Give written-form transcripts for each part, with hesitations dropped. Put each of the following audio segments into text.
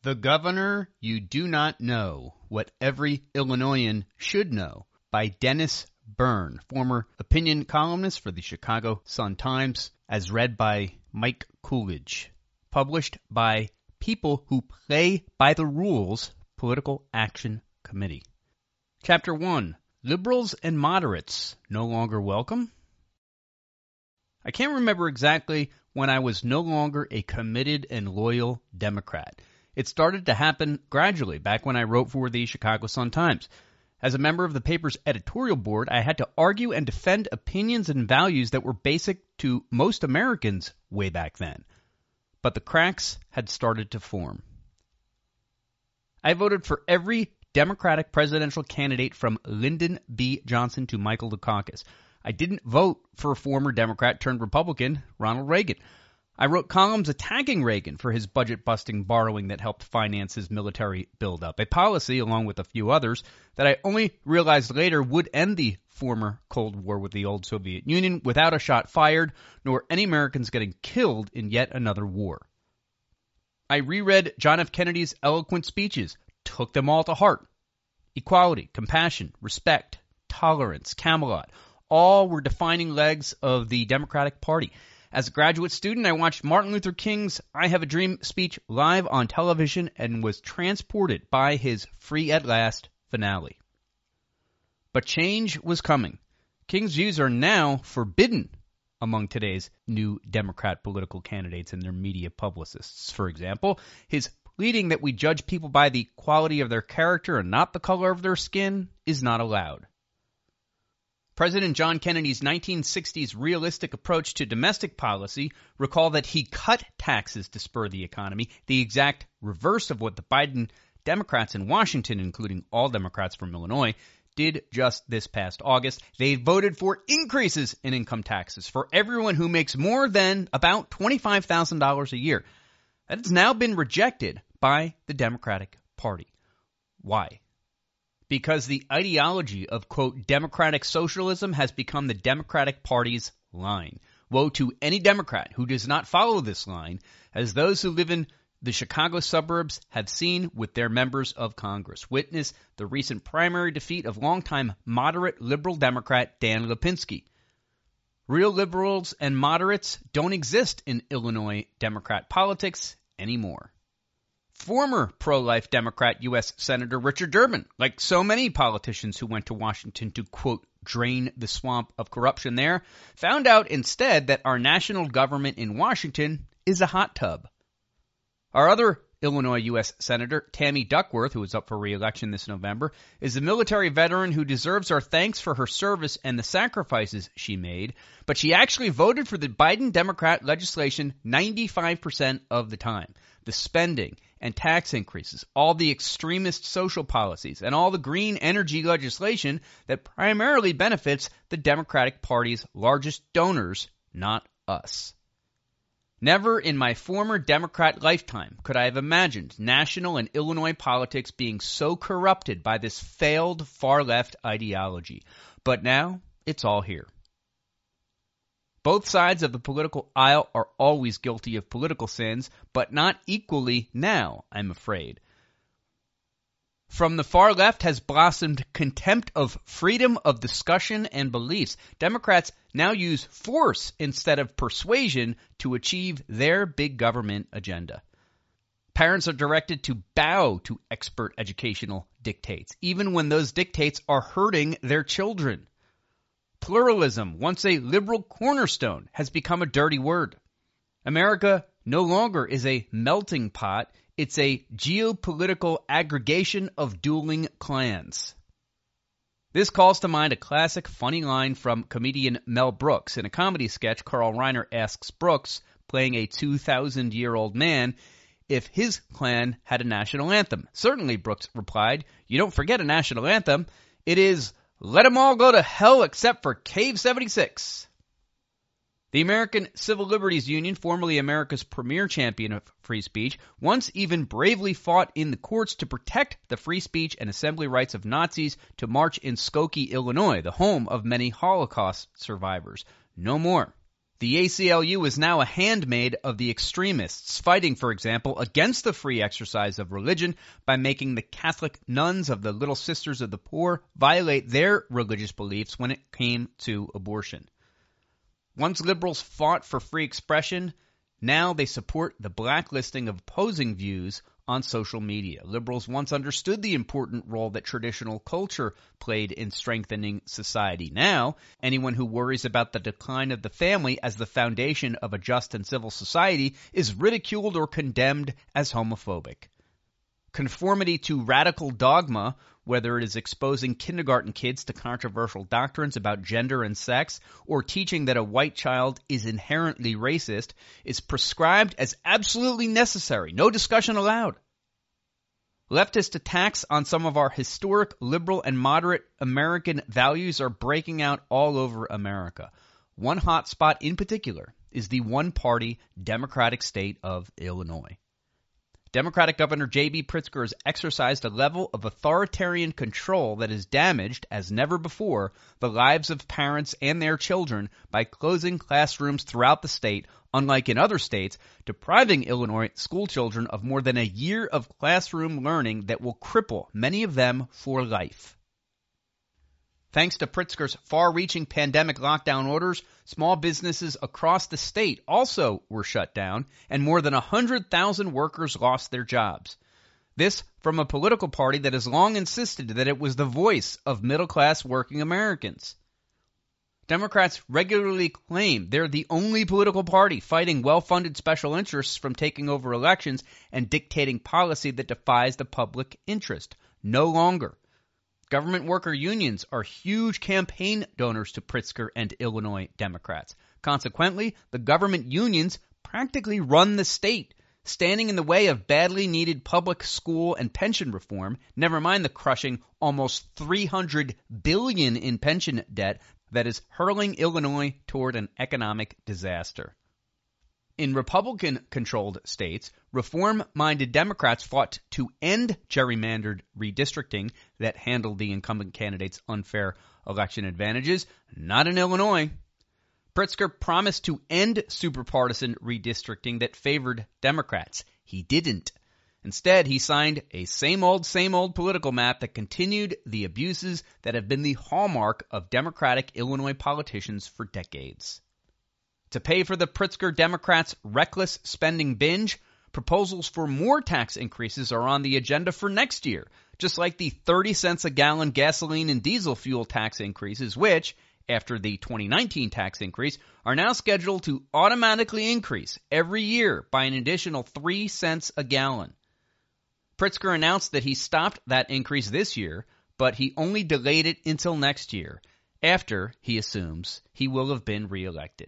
The Governor You Do Not Know, What Every Illinoisan Should Know by Dennis Byrne, former opinion columnist for the Chicago Sun-Times, as read by Mike Coolidge. Published by People Who Play by the Rules Political Action Committee. Chapter 1. Liberals and Moderates No Longer Welcome? I can't remember exactly when I was no longer a committed and loyal Democrat. It started to happen gradually back when I wrote for the Chicago Sun-Times. As a member of the paper's editorial board, I had to argue and defend opinions and values that were basic to most Americans way back then. But the cracks had started to form. I voted for every Democratic presidential candidate from Lyndon B. Johnson to Michael Dukakis. I didn't vote for a former Democrat turned Republican, Ronald Reagan. I wrote columns attacking Reagan for his budget-busting borrowing that helped finance his military buildup, a policy, along with a few others, that I only realized later would end the former Cold War with the old Soviet Union without a shot fired, nor any Americans getting killed in yet another war. I reread John F. Kennedy's eloquent speeches, took them all to heart. Equality, compassion, respect, tolerance, Camelot, all were defining legs of the Democratic Party. As a graduate student, I watched Martin Luther King's I Have a Dream speech live on television and was transported by his Free at Last finale. But change was coming. King's views are now forbidden among today's new Democrat political candidates and their media publicists. For example, his pleading that we judge people by the quality of their character and not the color of their skin is not allowed. President John Kennedy's 1960s realistic approach to domestic policy, recall that he cut taxes to spur the economy, the exact reverse of what the Biden Democrats in Washington, including all Democrats from Illinois, did just this past August. They voted for increases in income taxes for everyone who makes more than about $25,000 a year. That has now been rejected by the Democratic Party. Why? Because the ideology of, quote, democratic socialism has become the Democratic Party's line. Woe to any Democrat who does not follow this line, as those who live in the Chicago suburbs have seen with their members of Congress. Witness the recent primary defeat of longtime moderate liberal Democrat Dan Lipinski. Real liberals and moderates don't exist in Illinois Democrat politics anymore. Former pro-life Democrat U.S. Senator Richard Durbin, like so many politicians who went to Washington to, quote, drain the swamp of corruption there, found out instead that our national government in Washington is a hot tub. Our other Illinois U.S. Senator, Tammy Duckworth, who is up for re-election this November, is a military veteran who deserves our thanks for her service and the sacrifices she made, but she actually voted for the Biden Democrat legislation 95% of the time. The spending and tax increases, all the extremist social policies, and all the green energy legislation that primarily benefits the Democratic Party's largest donors, not us. Never in my former Democrat lifetime could I have imagined national and Illinois politics being so corrupted by this failed far-left ideology. But now, it's all here. Both sides of the political aisle are always guilty of political sins, but not equally now, I'm afraid. From the far left has blossomed contempt of freedom of discussion and beliefs. Democrats now use force instead of persuasion to achieve their big government agenda. Parents are directed to bow to expert educational dictates, even when those dictates are hurting their children. Pluralism, once a liberal cornerstone, has become a dirty word. America no longer is a melting pot. It's a geopolitical aggregation of dueling clans. This calls to mind a classic funny line from comedian Mel Brooks. In a comedy sketch, Carl Reiner asks Brooks, playing a 2,000-year-old man, if his clan had a national anthem. Certainly, Brooks replied, you don't forget a national anthem. It is, let 'em all go to hell except for Cave 76. The American Civil Liberties Union, formerly America's premier champion of free speech, once even bravely fought in the courts to protect the free speech and assembly rights of Nazis to march in Skokie, Illinois, the home of many Holocaust survivors. No more. The ACLU is now a handmaid of the extremists, fighting, for example, against the free exercise of religion by making the Catholic nuns of the Little Sisters of the Poor violate their religious beliefs when it came to abortion. Once liberals fought for free expression, now they support the blacklisting of opposing views on social media. Liberals once understood the important role that traditional culture played in strengthening society. Now, anyone who worries about the decline of the family as the foundation of a just and civil society is ridiculed or condemned as homophobic. Conformity to radical dogma, whether it is exposing kindergarten kids to controversial doctrines about gender and sex, or teaching that a white child is inherently racist, is prescribed as absolutely necessary. No discussion allowed. Leftist attacks on some of our historic liberal and moderate American values are breaking out all over America. One hot spot in particular is the one-party Democratic state of Illinois. Democratic Governor J.B. Pritzker has exercised a level of authoritarian control that has damaged, as never before, the lives of parents and their children by closing classrooms throughout the state, unlike in other states, depriving Illinois school children of more than a year of classroom learning that will cripple many of them for life. Thanks to Pritzker's far-reaching pandemic lockdown orders, small businesses across the state also were shut down, and more than 100,000 workers lost their jobs. This from a political party that has long insisted that it was the voice of middle-class working Americans. Democrats regularly claim they're the only political party fighting well-funded special interests from taking over elections and dictating policy that defies the public interest. No longer. Government worker unions are huge campaign donors to Pritzker and Illinois Democrats. Consequently, the government unions practically run the state, standing in the way of badly needed public school and pension reform, never mind the crushing almost $300 billion in pension debt that is hurling Illinois toward an economic disaster. In Republican-controlled states, reform-minded Democrats fought to end gerrymandered redistricting that handled the incumbent candidate's unfair election advantages. Not in Illinois. Pritzker promised to end superpartisan redistricting that favored Democrats. He didn't. Instead, he signed a same-old political map that continued the abuses that have been the hallmark of Democratic Illinois politicians for decades. To pay for the Pritzker Democrats' reckless spending binge, proposals for more tax increases are on the agenda for next year, just like the 30 cents a gallon gasoline and diesel fuel tax increases, which, after the 2019 tax increase, are now scheduled to automatically increase every year by an additional 3 cents a gallon. Pritzker announced that he stopped that increase this year, but he only delayed it until next year, after, he assumes, he will have been reelected.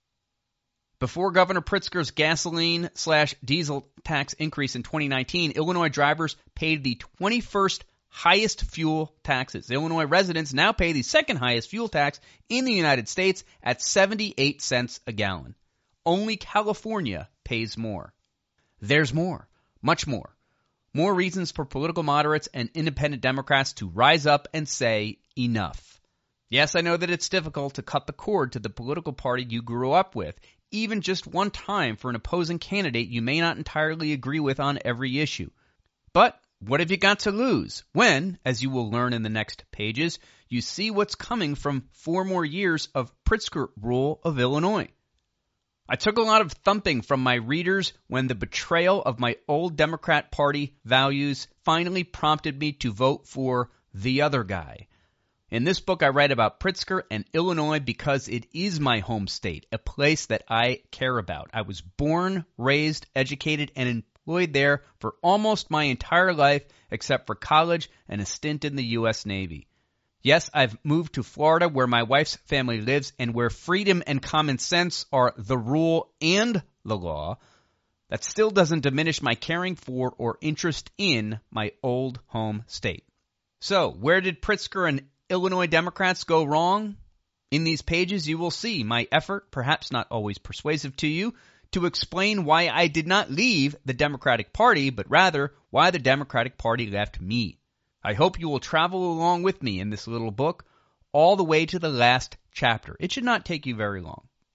Before Governor Pritzker's gasoline/diesel tax increase in 2019, Illinois drivers paid the 21st highest fuel taxes. Illinois residents now pay the second highest fuel tax in the United States at 78 cents a gallon. Only California pays more. There's more, much more. More reasons for political moderates and independent Democrats to rise up and say enough. Yes, I know that it's difficult to cut the cord to the political party you grew up with, even just one time for an opposing candidate you may not entirely agree with on every issue. But what have you got to lose when, as you will learn in the next pages, you see what's coming from 4 more years of Pritzker rule of Illinois? I took a lot of thumping from my readers when the betrayal of my old Democrat Party values finally prompted me to vote for the other guy. In this book, I write about Pritzker and Illinois because it is my home state, a place that I care about. I was born, raised, educated, and employed there for almost my entire life, except for college and a stint in the U.S. Navy. Yes, I've moved to Florida, where my wife's family lives, and where freedom and common sense are the rule and the law. That still doesn't diminish my caring for or interest in my old home state. So, where did Pritzker and Illinois Democrats go wrong? In these pages, you will see my effort, perhaps not always persuasive to you, to explain why I did not leave the Democratic Party, but rather why the Democratic Party left me. I hope you will travel along with me in this little book all the way to the last chapter. It should not take you very long.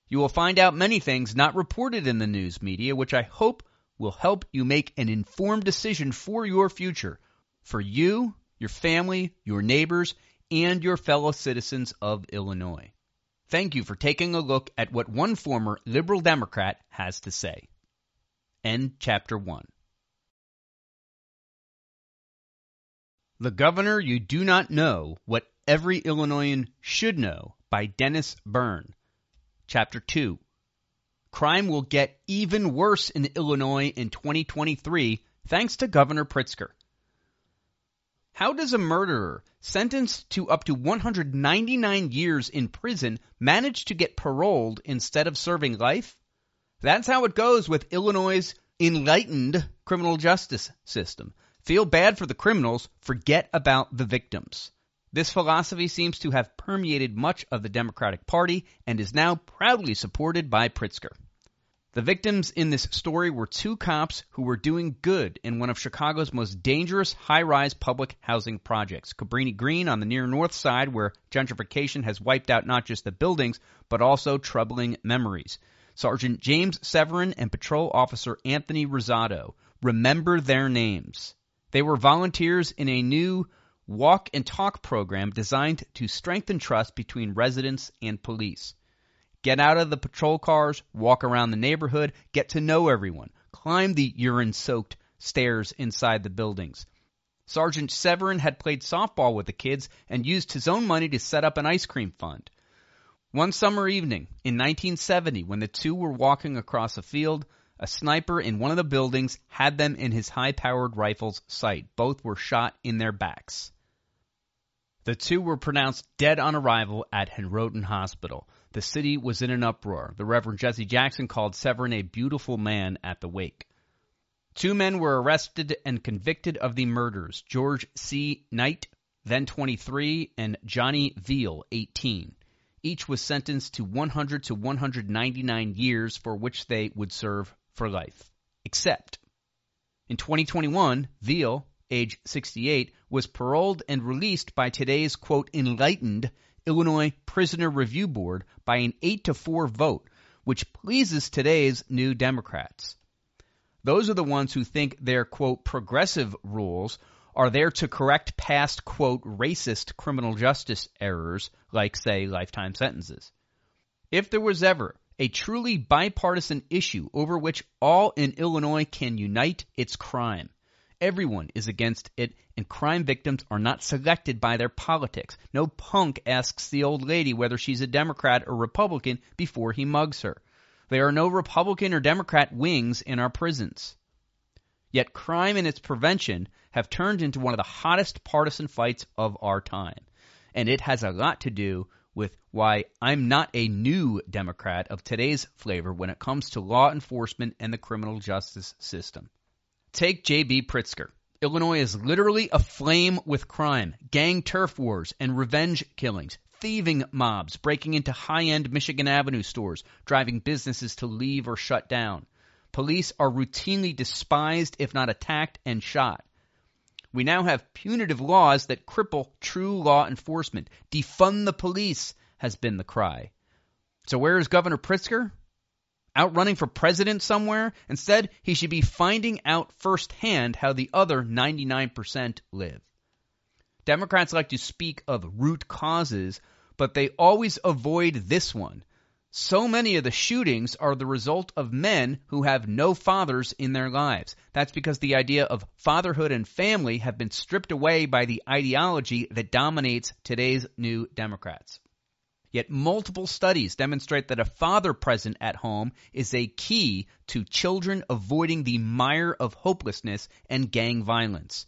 You will find out many things not reported in the news media, which I hope will help you make an informed decision for your future, for you, your family, your neighbors, and your fellow citizens of Illinois. Thank you for taking a look at what one former liberal Democrat has to say. End Chapter 1. The Governor You Do Not Know What Every Illinoisan Should Know by Dennis Byrne. Chapter 2. Crime will get even worse in Illinois in 2023 thanks to Governor Pritzker. How does a murderer sentenced to up to 199 years in prison manage to get paroled instead of serving life? That's how it goes with Illinois' enlightened criminal justice system. Feel bad for the criminals, forget about the victims. This philosophy seems to have permeated much of the Democratic Party and is now proudly supported by Pritzker. The victims in this story were two cops who were doing good in one of Chicago's most dangerous high-rise public housing projects, Cabrini Green on the near north side, where gentrification has wiped out not just the buildings, but also troubling memories. Sergeant James Severin and Patrol Officer Anthony Rosado. Remember their names. They were volunteers in a new walk and talk program designed to strengthen trust between residents and police. Get out of the patrol cars, walk around the neighborhood, get to know everyone, climb the urine-soaked stairs inside the buildings. Sergeant Severin had played softball with the kids and used his own money to set up an ice cream fund. One summer evening in 1970, when the two were walking across a field, a sniper in one of the buildings had them in his high-powered rifle's sight. Both were shot in their backs. The two were pronounced dead on arrival at Henrotin Hospital. The city was in an uproar. The Reverend Jesse Jackson called Severin a beautiful man at the wake. Two men were arrested and convicted of the murders, George C. Knight, then 23, and Johnny Veal, 18. Each was sentenced to 100 to 199 years, for which they would serve for life. Except, in 2021, Veal, age 68, was paroled and released by today's, quote, enlightened Illinois Prisoner Review Board by an 8-4 vote, which pleases today's New Democrats. Those are the ones who think their, quote, progressive rules are there to correct past, quote, racist criminal justice errors, like, say, lifetime sentences. If there was ever a truly bipartisan issue over which all in Illinois can unite, it's crime. Everyone is against it, and crime victims are not selected by their politics. No punk asks the old lady whether she's a Democrat or Republican before he mugs her. There are no Republican or Democrat wings in our prisons. Yet crime and its prevention have turned into one of the hottest partisan fights of our time. And it has a lot to do with why I'm not a new Democrat of today's flavor when it comes to law enforcement and the criminal justice system. Take J.B. Pritzker. Illinois is literally aflame with crime, gang turf wars, and revenge killings, thieving mobs breaking into high-end Michigan Avenue stores, driving businesses to leave or shut down. Police are routinely despised, if not attacked and shot. We now have punitive laws that cripple true law enforcement. Defund the police has been the cry. So where is Governor Pritzker? Out running for president somewhere? Instead, he should be finding out firsthand how the other 99% live. Democrats like to speak of root causes, but they always avoid this one. So many of the shootings are the result of men who have no fathers in their lives. That's because the idea of fatherhood and family have been stripped away by the ideology that dominates today's New Democrats. Yet multiple studies demonstrate that a father present at home is a key to children avoiding the mire of hopelessness and gang violence.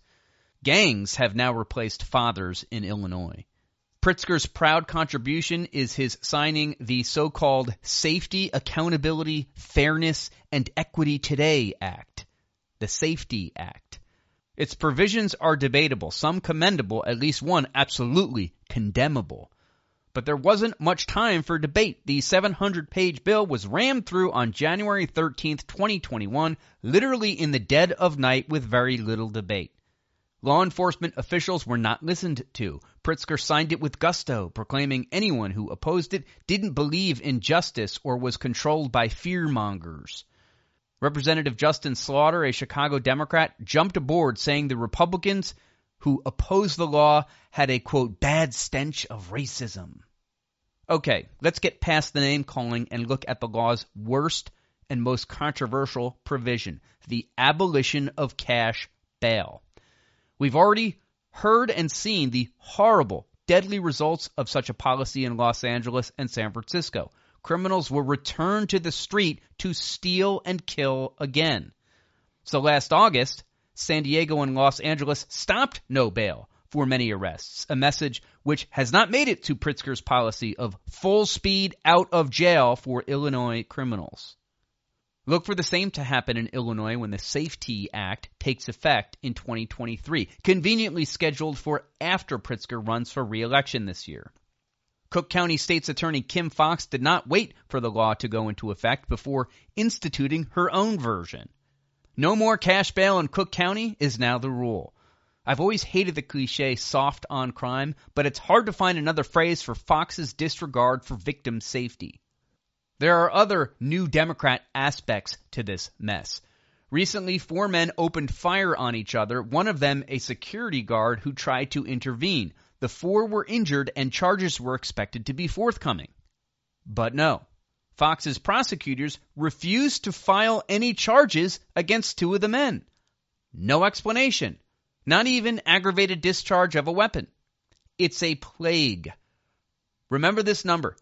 Gangs have now replaced fathers in Illinois. Pritzker's proud contribution is his signing the so-called Safety, Accountability, Fairness, and Equity Today Act, the SAFETY Act. Its provisions are debatable, some commendable, at least one absolutely condemnable. But there wasn't much time for debate. The 700-page bill was rammed through on January 13th, 2021, literally in the dead of night with very little debate. Law enforcement officials were not listened to. Pritzker signed it with gusto, proclaiming anyone who opposed it didn't believe in justice or was controlled by fearmongers. Representative Justin Slaughter, a Chicago Democrat, jumped aboard, saying the Republicans who opposed the law had a, quote, bad stench of racism. Okay, let's get past the name-calling and look at the law's worst and most controversial provision, the abolition of cash bail. We've already heard and seen the horrible, deadly results of such a policy in Los Angeles and San Francisco. Criminals will return to the street to steal and kill again. So last August, San Diego and Los Angeles stopped no bail for many arrests, a message which has not made it to Pritzker's policy of full speed out of jail for Illinois criminals. Look for the same to happen in Illinois when the SAFE-T Act takes effect in 2023, conveniently scheduled for after Pritzker runs for re-election this year. Cook County State's Attorney Kim Foxx did not wait for the law to go into effect before instituting her own version. No more cash bail in Cook County is now the rule. I've always hated the cliche soft on crime, but it's hard to find another phrase for Fox's disregard for victim safety. There are other new Democrat aspects to this mess. Recently, 4 men opened fire on each other, one of them a security guard who tried to intervene. The 4 were injured and charges were expected to be forthcoming. But no. Fox's prosecutors refused to file any charges against 2 of the men. No explanation. Not even aggravated discharge of a weapon. It's a plague. Remember this number,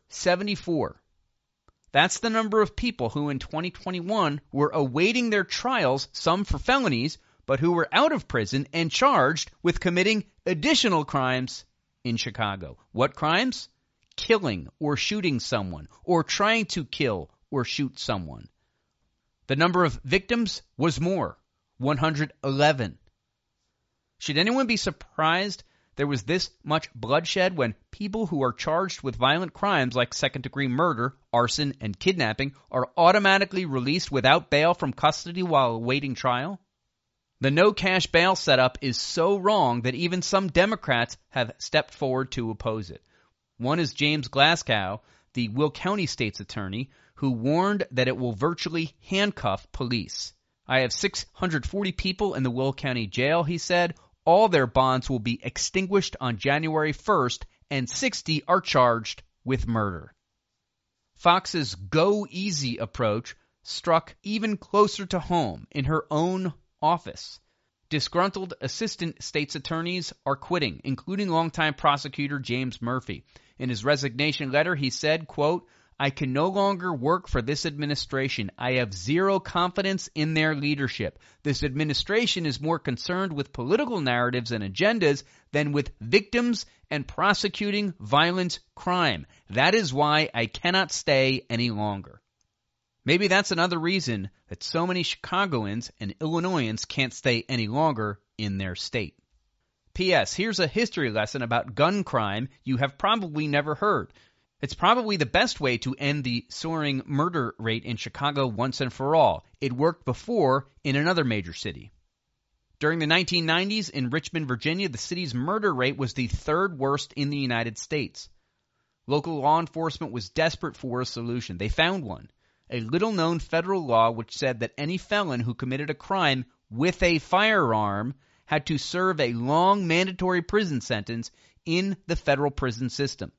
74. That's the number of people who in 2021 were awaiting their trials, some for felonies, but who were out of prison and charged with committing additional crimes in Chicago. What crimes? Killing or shooting someone, or trying to kill or shoot someone. The number of victims was more, 111. Should anyone be surprised there was this much bloodshed when people who are charged with violent crimes like second-degree murder, arson, and kidnapping are automatically released without bail from custody while awaiting trial? The no-cash bail setup is so wrong that even some Democrats have stepped forward to oppose it. One is James Glasgow, the Will County State's Attorney, who warned that it will virtually handcuff police. I have 640 people in the Will County Jail, he said. All their bonds will be extinguished on January 1st, and 60 are charged with murder. Fox's go-easy approach struck even closer to home in her own office. Disgruntled assistant state's attorneys are quitting, including longtime prosecutor James Murphy. In his resignation letter, he said, quote, I can no longer work for this administration. I have zero confidence in their leadership. This administration is more concerned with political narratives and agendas than with victims and prosecuting violent crime. That is why I cannot stay any longer. Maybe that's another reason that so many Chicagoans and Illinoisans can't stay any longer in their state. P.S. Here's a history lesson about gun crime you have probably never heard. It's probably the best way to end the soaring murder rate in Chicago once and for all. It worked before in another major city. During the 1990s in Richmond, Virginia, the city's murder rate was the 3rd worst in the United States. Local law enforcement was desperate for a solution. They found one, a little-known federal law which said that any felon who committed a crime with a firearm had to serve a long mandatory prison sentence in the federal prison system.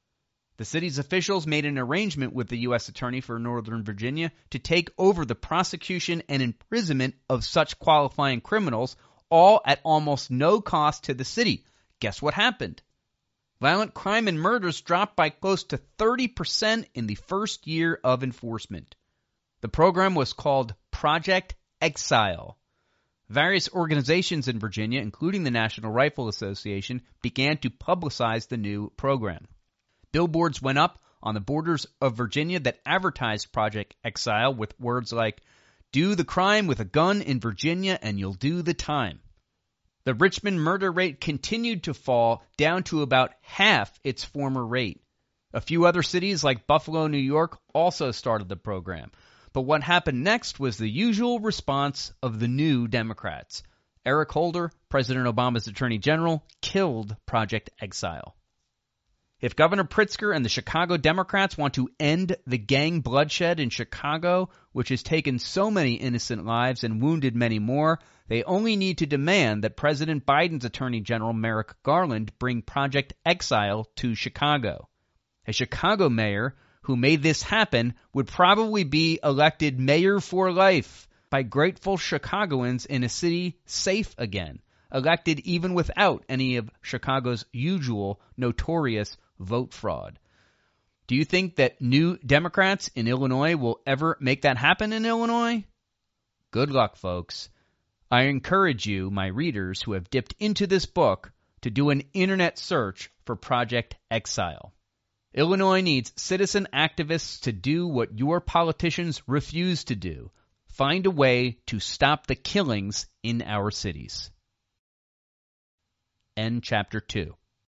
The city's officials made an arrangement with the U.S. Attorney for Northern Virginia to take over the prosecution and imprisonment of such qualifying criminals, all at almost no cost to the city. Guess what happened? Violent crime and murders dropped by close to 30% in the first year of enforcement. The program was called Project Exile. Various organizations in Virginia, including the National Rifle Association, began to publicize the new program. Billboards went up on the borders of Virginia that advertised Project Exile with words like, do the crime with a gun in Virginia and you'll do the time. The Richmond murder rate continued to fall down to about half its former rate. A few other cities like Buffalo, New York also started the program. But what happened next was the usual response of the new Democrats. Eric Holder, President Obama's Attorney General, killed Project Exile. If Governor Pritzker and the Chicago Democrats want to end the gang bloodshed in Chicago, which has taken so many innocent lives and wounded many more, they only need to demand that President Biden's Attorney General Merrick Garland bring Project Exile to Chicago. A Chicago mayor who made this happen would probably be elected mayor for life by grateful Chicagoans in a city safe again, elected even without any of Chicago's usual notorious vote fraud. Do you think that new Democrats in Illinois will ever make that happen in Illinois? Good luck, folks. I encourage you, my readers who have dipped into this book, to do an internet search for Project Exile. Illinois needs citizen activists to do what your politicians refuse to do. Find a way to stop the killings in our cities. End chapter 2.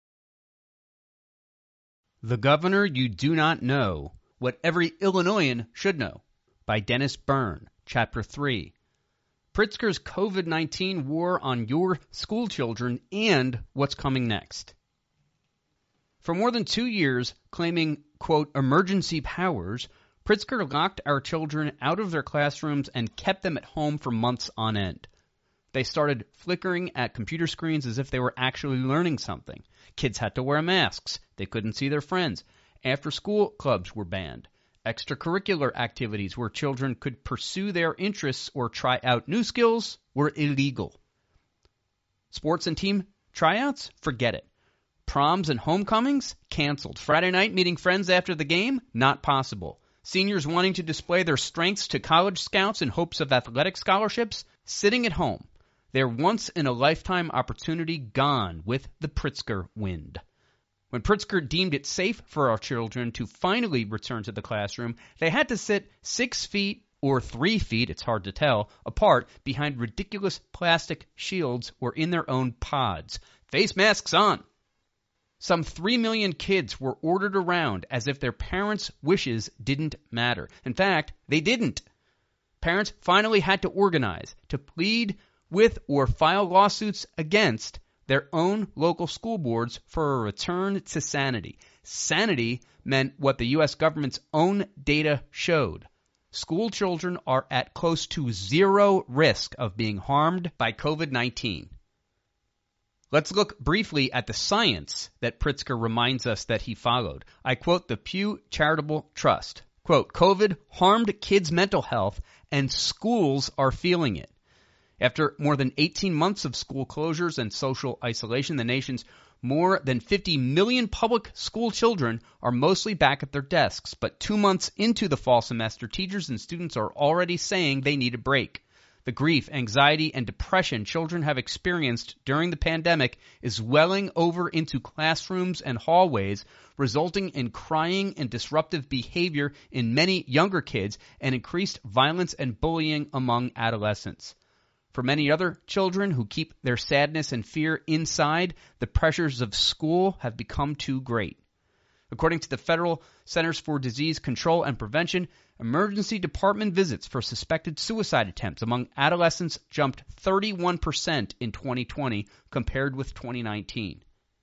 The Governor You Do Not Know, What Every Illinoisan Should Know, by Dennis Byrne, Chapter 3. Pritzker's COVID-19 war on your schoolchildren and what's coming next. For more than 2 years, claiming, quote, emergency powers, Pritzker locked our children out of their classrooms and kept them at home for months on end. They started flickering at computer screens as if they were actually learning something. Kids had to wear masks. They couldn't see their friends. After-school clubs were banned. Extracurricular activities where children could pursue their interests or try out new skills were illegal. Sports and team tryouts? Forget it. Proms and homecomings? Canceled. Friday night meeting friends after the game? Not possible. Seniors wanting to display their strengths to college scouts in hopes of athletic scholarships? Sitting at home. Their once-in-a-lifetime opportunity gone with the Pritzker wind. When Pritzker deemed it safe for our children to finally return to the classroom, they had to sit 6 feet or 3 feet, it's hard to tell, apart behind ridiculous plastic shields or in their own pods. Face masks on. Some 3 million kids were ordered around as if their parents' wishes didn't matter. In fact, they didn't. Parents finally had to organize, to plead with or file lawsuits against their own local school boards for a return to sanity. Sanity meant what the U.S. government's own data showed. School children are at close to zero risk of being harmed by COVID-19. Let's look briefly at the science that Pritzker reminds us that he followed. I quote the Pew Charitable Trust. Quote, COVID harmed kids' mental health and schools are feeling it. After more than 18 months of school closures and social isolation, the nation's more than 50 million public school children are mostly back at their desks. But 2 months into the fall semester, teachers and students are already saying they need a break. The grief, anxiety, and depression children have experienced during the pandemic is welling over into classrooms and hallways, resulting in crying and disruptive behavior in many younger kids and increased violence and bullying among adolescents. For many other children who keep their sadness and fear inside, the pressures of school have become too great. According to the Federal Centers for Disease Control and Prevention, emergency department visits for suspected suicide attempts among adolescents jumped 31% in 2020 compared with 2019.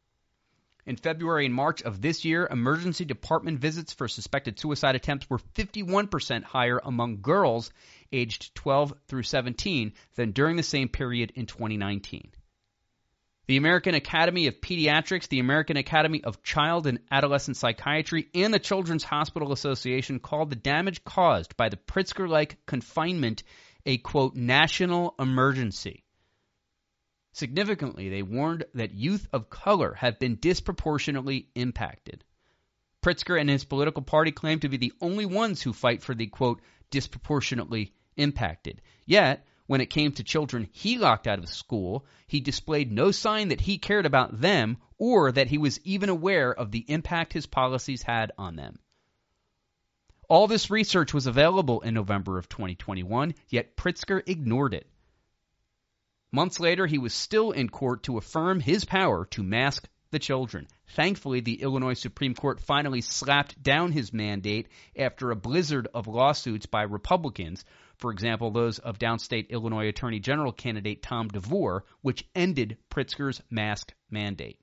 In February and March of this year, emergency department visits for suspected suicide attempts were 51% higher among girls aged 12 through 17 than during the same period in 2019. The American Academy of Pediatrics, the American Academy of Child and Adolescent Psychiatry, and the Children's Hospital Association called the damage caused by the Pritzker-like confinement a, quote, national emergency. Significantly, they warned that youth of color have been disproportionately impacted. Pritzker and his political party claim to be the only ones who fight for the, quote, disproportionately impacted. Yet, when it came to children he locked out of school, he displayed no sign that he cared about them or that he was even aware of the impact his policies had on them. All this research was available in November of 2021, yet Pritzker ignored it. Months later, he was still in court to affirm his power to mask the children. Thankfully, the Illinois Supreme Court finally slapped down his mandate after a blizzard of lawsuits by Republicans for example, those of downstate Illinois Attorney General candidate Tom DeVore, which ended Pritzker's mask mandate.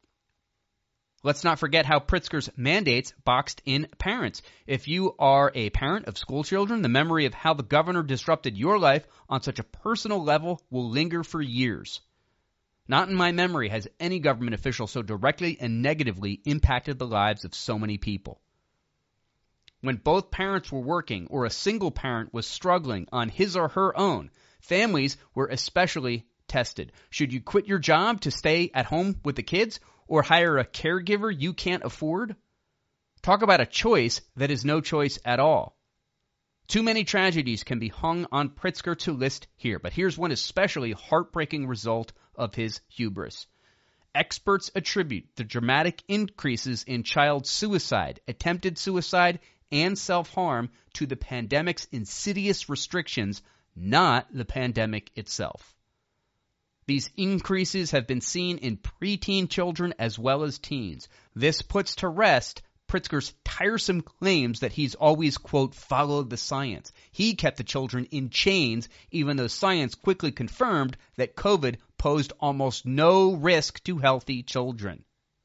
Let's not forget how Pritzker's mandates boxed in parents. If you are a parent of school children, the memory of how the governor disrupted your life on such a personal level will linger for years. Not in my memory has any government official so directly and negatively impacted the lives of so many people. When both parents were working or a single parent was struggling on his or her own, families were especially tested. Should you quit your job to stay at home with the kids or hire a caregiver you can't afford? Talk about a choice that is no choice at all. Too many tragedies can be hung on Pritzker to list here, but here's one especially heartbreaking result of his hubris. Experts attribute the dramatic increases in child suicide, attempted suicide, and self-harm to the pandemic's insidious restrictions, not the pandemic itself. These increases have been seen in preteen children as well as teens. This puts to rest Pritzker's tiresome claims that he's always, quote, followed the science. He kept the children in chains, even though science quickly confirmed that COVID posed almost no risk to healthy children.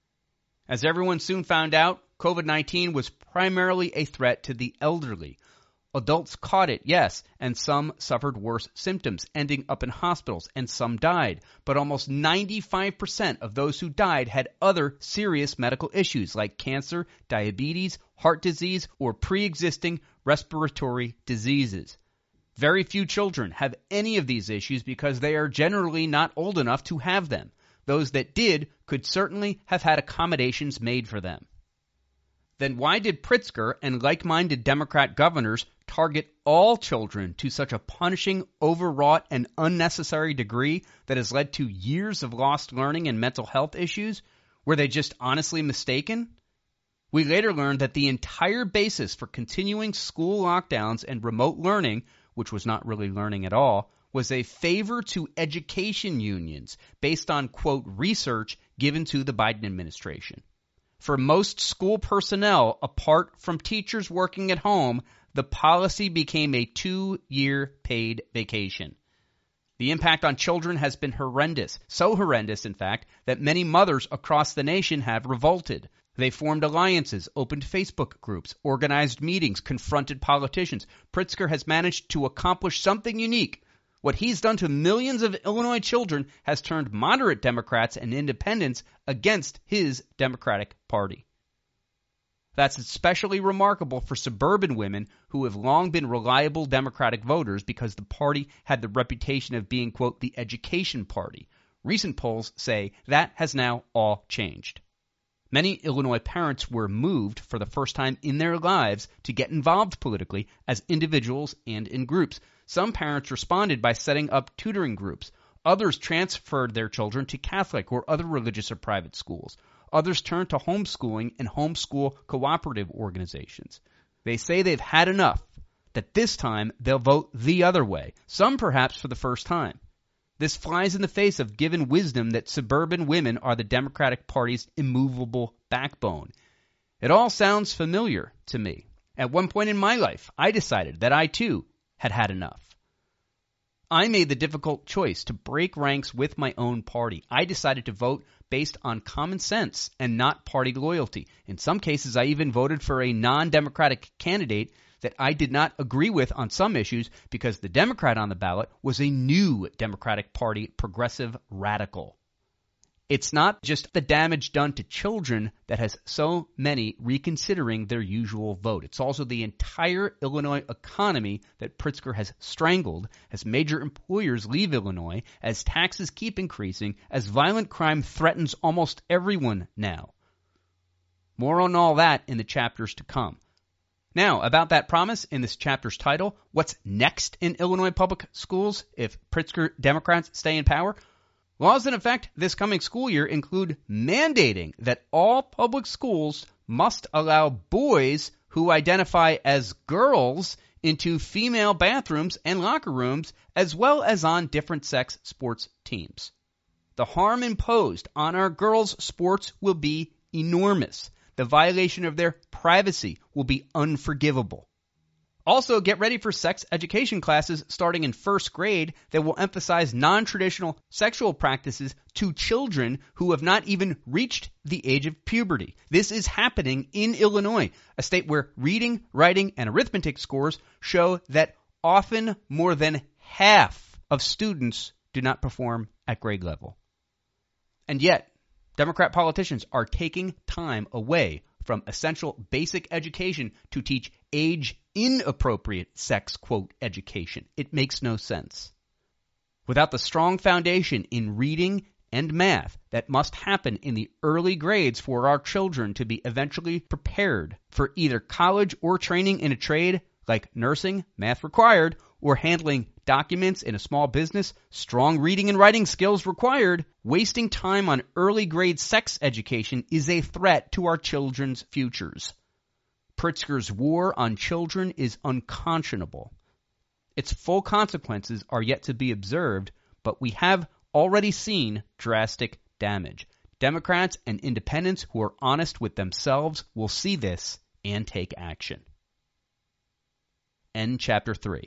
As everyone soon found out, COVID-19 was primarily a threat to the elderly. Adults caught it, yes, and some suffered worse symptoms, ending up in hospitals, and some died. But almost 95% of those who died had other serious medical issues like cancer, diabetes, heart disease, or pre-existing respiratory diseases. Very few children have any of these issues because they are generally not old enough to have them. Those that did could certainly have had accommodations made for them. Then why did Pritzker and like-minded Democrat governors target all children to such a punishing, overwrought, and unnecessary degree that has led to years of lost learning and mental health issues? Were they just honestly mistaken? We later learned that the entire basis for continuing school lockdowns and remote learning, which was not really learning at all, was a favor to education unions based on, quote, research given to the Biden administration. For most school personnel, apart from teachers working at home, the policy became a 2-year paid vacation. The impact on children has been horrendous, so horrendous, in fact, that many mothers across the nation have revolted. They formed alliances, opened Facebook groups, organized meetings, confronted politicians. Pritzker has managed to accomplish something unique. What he's done to millions of Illinois children has turned moderate Democrats and independents against his Democratic Party. That's especially remarkable for suburban women who have long been reliable Democratic voters because the party had the reputation of being, quote, the education party. Recent polls say that has now all changed. Many Illinois parents were moved for the first time in their lives to get involved politically as individuals and in groups. Some parents responded by setting up tutoring groups. Others transferred their children to Catholic or other religious or private schools. Others turned to homeschooling and homeschool cooperative organizations. They say they've had enough, that this time they'll vote the other way, some perhaps for the first time. This flies in the face of given wisdom that suburban women are the Democratic Party's immovable backbone. It all sounds familiar to me. At one point in my life, I decided that I, too, had had enough. I made the difficult choice to break ranks with my own party. I decided to vote based on common sense and not party loyalty. In some cases, I even voted for a non-Democratic candidate that I did not agree with on some issues because the Democrat on the ballot was a new Democratic Party progressive radical. It's not just the damage done to children that has so many reconsidering their usual vote. It's also the entire Illinois economy that Pritzker has strangled as major employers leave Illinois, as taxes keep increasing, as violent crime threatens almost everyone now. More on all that in the chapters to come. Now, about that promise in this chapter's title, what's next in Illinois public schools if Pritzker Democrats stay in power? Laws in effect this coming school year include mandating that all public schools must allow boys who identify as girls into female bathrooms and locker rooms, as well as on different sex sports teams. The harm imposed on our girls' sports will be enormous. The violation of their privacy will be unforgivable. Also, get ready for sex education classes starting in first grade that will emphasize non-traditional sexual practices to children who have not even reached the age of puberty. This is happening in Illinois, a state where reading, writing, and arithmetic scores show that often more than half of students do not perform at grade level. And yet, Democrat politicians are taking time away from essential basic education to teach age-inappropriate sex, quote, education. It makes no sense. Without the strong foundation in reading and math that must happen in the early grades for our children to be eventually prepared for either college or training in a trade like nursing, math required, or handling documents in a small business, strong reading and writing skills required, wasting time on early grade sex education is a threat to our children's futures. Pritzker's war on children is unconscionable. Its full consequences are yet to be observed, but we have already seen drastic damage. Democrats and independents who are honest with themselves will see this and take action. End chapter 3.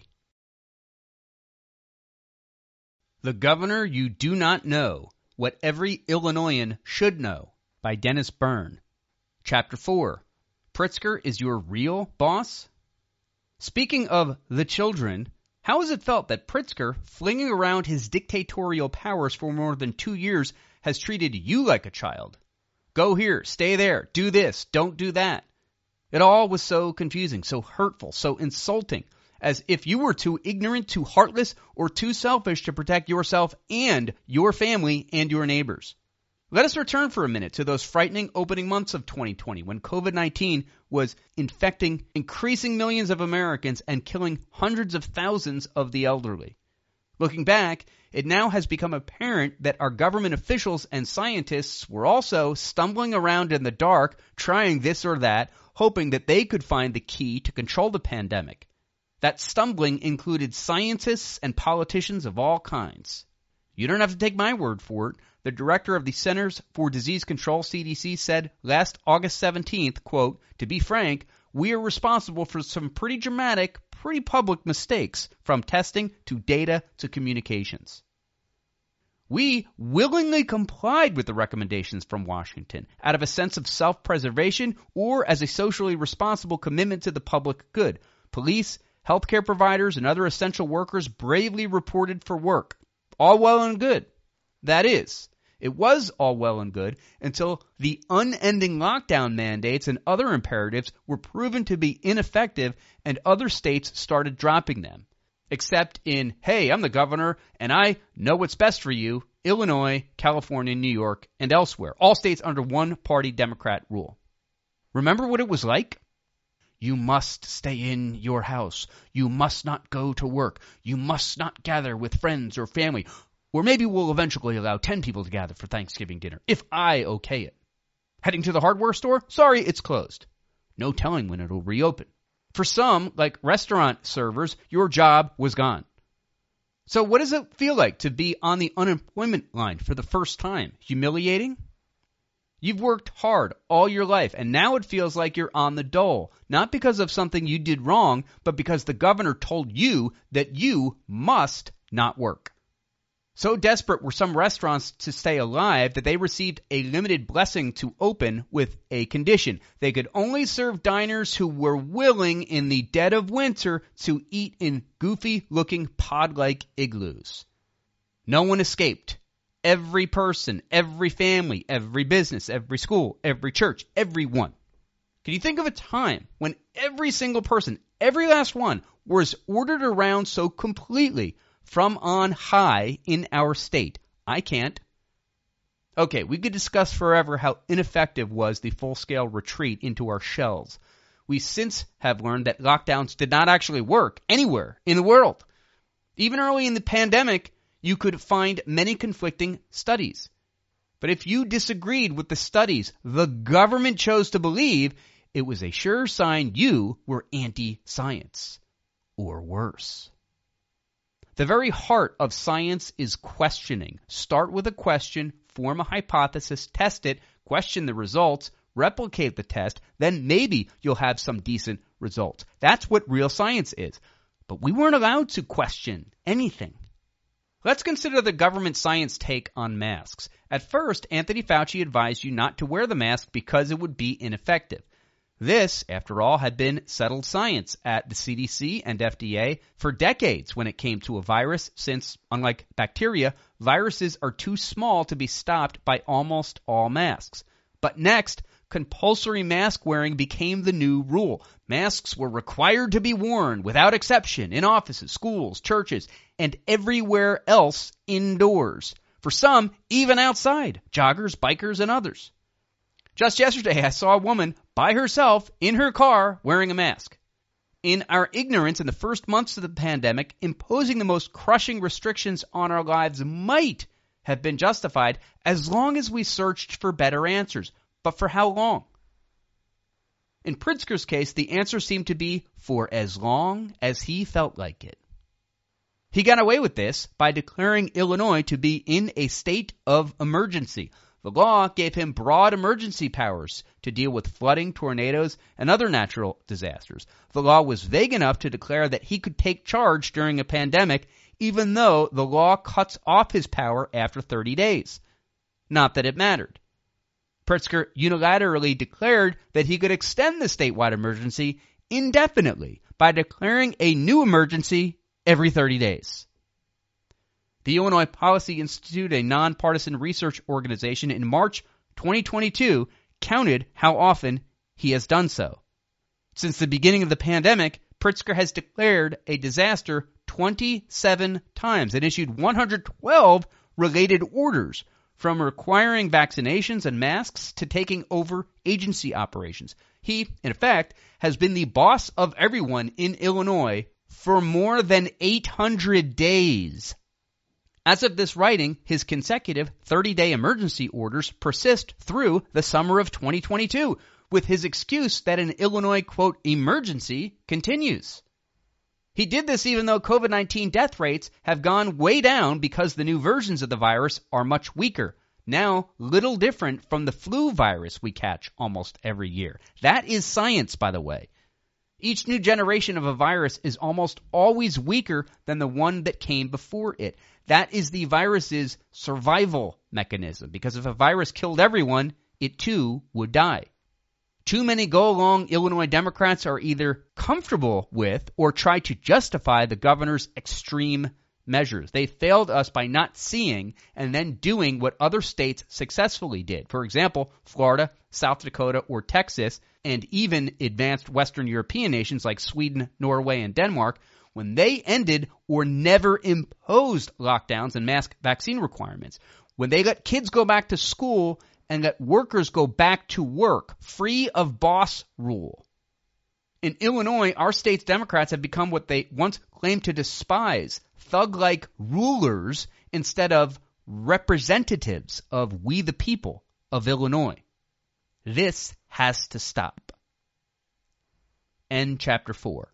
The Governor You Do Not Know, What Every Illinoisan Should Know, by Dennis Byrne. Chapter 4. Pritzker is your real boss? Speaking of the children, how has it felt that Pritzker, flinging around his dictatorial powers for more than 2 years, has treated you like a child? Go here, stay there, do this, don't do that. It all was so confusing, so hurtful, so insulting, as if you were too ignorant, too heartless, or too selfish to protect yourself and your family and your neighbors. Let us return for a minute to those frightening opening months of 2020 when COVID-19 was infecting increasing millions of Americans and killing hundreds of thousands of the elderly. Looking back, it now has become apparent that our government officials and scientists were also stumbling around in the dark, trying this or that, hoping that they could find the key to control the pandemic. That stumbling included scientists and politicians of all kinds. You don't have to take my word for it. The director of the Centers for Disease Control, CDC, said last August 17th, quote, "To be frank, we are responsible for some pretty dramatic, pretty public mistakes, from testing to data to communications." We willingly complied with the recommendations from Washington out of a sense of self-preservation or as a socially responsible commitment to the public good. Police, healthcare providers, and other essential workers bravely reported for work. All well and good. That is, it was all well and good until the unending lockdown mandates and other imperatives were proven to be ineffective and other states started dropping them. Except in, hey, I'm the governor and I know what's best for you, Illinois, California, New York, and elsewhere. All states under one-party Democrat rule. Remember what it was like? You must stay in your house. You must not go to work. You must not gather with friends or family. Or maybe we'll eventually allow 10 people to gather for Thanksgiving dinner, if I okay it. Heading to the hardware store? Sorry, it's closed. No telling when it'll reopen. For some, like restaurant servers, your job was gone. So what does it feel like to be on the unemployment line for the first time? Humiliating? You've worked hard all your life, and now it feels like you're on the dole, not because of something you did wrong, but because the governor told you that you must not work. So desperate were some restaurants to stay alive that they received a limited blessing to open with a condition. They could only serve diners who were willing in the dead of winter to eat in goofy-looking pod-like igloos. No one escaped. Every person, every family, every business, every school, every church, everyone. Can you think of a time when every single person, every last one, was ordered around so completely from on high in our state? I can't. Okay, we could discuss forever how ineffective was the full-scale retreat into our shells. We since have learned that lockdowns did not actually work anywhere in the world. Even early in the pandemic, you could find many conflicting studies. But if you disagreed with the studies the government chose to believe, it was a sure sign you were anti-science. Or worse. The very heart of science is questioning. Start with a question, form a hypothesis, test it, question the results, replicate the test, then maybe you'll have some decent results. That's what real science is. But we weren't allowed to question anything. Let's consider the government science take on masks. At first, Anthony Fauci advised you not to wear the mask because it would be ineffective. This, after all, had been settled science at the CDC and FDA for decades when it came to a virus, since, unlike bacteria, viruses are too small to be stopped by almost all masks. But next, compulsory mask wearing became the new rule. Masks were required to be worn without exception in offices, schools, churches, and everywhere else indoors. For some, even outside, joggers, bikers, and others. Just yesterday, I saw a woman by herself in her car wearing a mask. In our ignorance in the first months of the pandemic, imposing the most crushing restrictions on our lives might have been justified as long as we searched for better answers. But for how long? In Pritzker's case, the answer seemed to be for as long as he felt like it. He got away with this by declaring Illinois to be in a state of emergency. The law gave him broad emergency powers to deal with flooding, tornadoes, and other natural disasters. The law was vague enough to declare that he could take charge during a pandemic, even though the law cuts off his power after 30 days. Not that it mattered. Pritzker unilaterally declared that he could extend the statewide emergency indefinitely by declaring a new emergency every 30 days. The Illinois Policy Institute, a nonpartisan research organization, in March 2022 counted how often he has done so. Since the beginning of the pandemic, Pritzker has declared a disaster 27 times and issued 112 related orders, from requiring vaccinations and masks to taking over agency operations. He, in effect, has been the boss of everyone in Illinois for more than 800 days. As of this writing, his consecutive 30-day emergency orders persist through the summer of 2022, with his excuse that an Illinois, quote, emergency continues. He did this even though COVID-19 death rates have gone way down because the new versions of the virus are much weaker. Now, little different from the flu virus we catch almost every year. That is science, by the way. Each new generation of a virus is almost always weaker than the one that came before it. That is the virus's survival mechanism, because if a virus killed everyone, it too would die. Too many go-along Illinois Democrats are either comfortable with or try to justify the governor's extreme measures. They failed us by not seeing and then doing what other states successfully did. For example, Florida, South Dakota, or Texas, and even advanced Western European nations like Sweden, Norway, and Denmark, when they ended or never imposed lockdowns and mass vaccine requirements. When they let kids go back to school and let workers go back to work, free of boss rule. In Illinois, our state's Democrats have become what they once claimed to despise, thug-like rulers instead of representatives of we the people of Illinois. This has to stop. End chapter 4.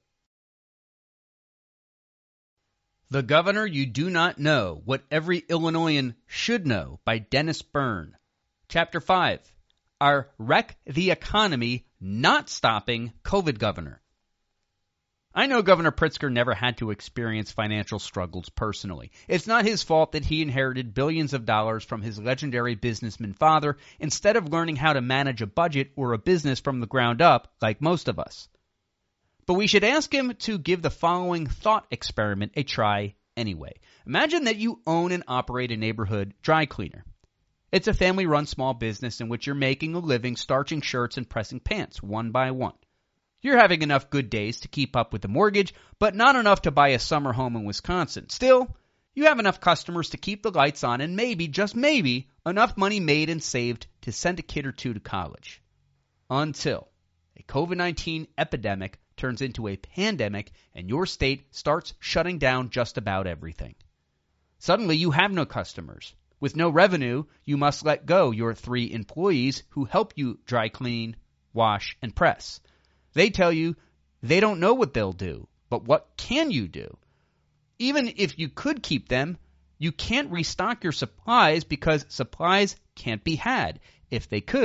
The Governor You Do Not Know, What Every Illinoisan Should Know, by Dennis Byrne. Chapter 5. Our Wreck the Economy Not Stopping COVID Governor. I know Governor Pritzker never had to experience financial struggles personally. It's not his fault that he inherited billions of dollars from his legendary businessman father instead of learning how to manage a budget or a business from the ground up like most of us. But we should ask him to give the following thought experiment a try anyway. Imagine that you own and operate a neighborhood dry cleaner. It's a family-run small business in which you're making a living starching shirts and pressing pants one by one. You're having enough good days to keep up with the mortgage, but not enough to buy a summer home in Wisconsin. Still, you have enough customers to keep the lights on and maybe, just maybe, enough money made and saved to send a kid or two to college. Until a COVID-19 epidemic turns into a pandemic and your state starts shutting down just about everything. Suddenly, you have no customers. With no revenue, you must let go your 3 employees who help you dry clean, wash, and press. They tell you they don't know what they'll do, but what can you do? Even if you could keep them, you can't restock your supplies because supplies can't be had. If they could,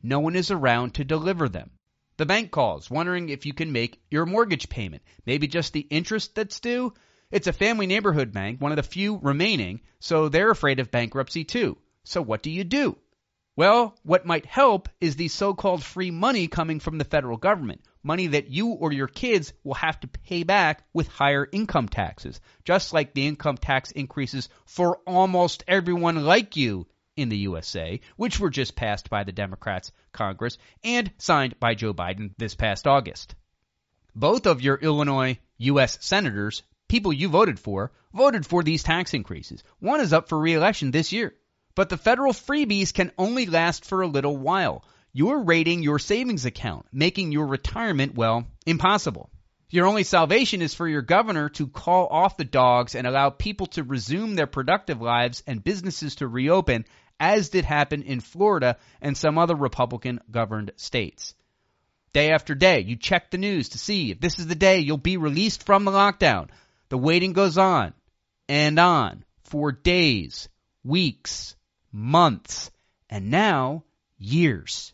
no one is around to deliver them. The bank calls, wondering if you can make your mortgage payment, maybe just the interest that's due. It's a family neighborhood bank, one of the few remaining, so they're afraid of bankruptcy too. So what do? Well, what might help is the so-called free money coming from the federal government, money that you or your kids will have to pay back with higher income taxes, just like the income tax increases for almost everyone like you in the USA, which were just passed by the Democrats' Congress and signed by Joe Biden this past August. Both of your Illinois U.S. senators, people you voted for these tax increases. One is up for re-election this year. But the federal freebies can only last for a little while. You're raiding your savings account, making your retirement, well, impossible. Your only salvation is for your governor to call off the dogs and allow people to resume their productive lives and businesses to reopen, as did happen in Florida and some other Republican-governed states. Day after day, you check the news to see if this is the day you'll be released from the lockdown. The waiting goes on and on for days, weeks, months, and now years.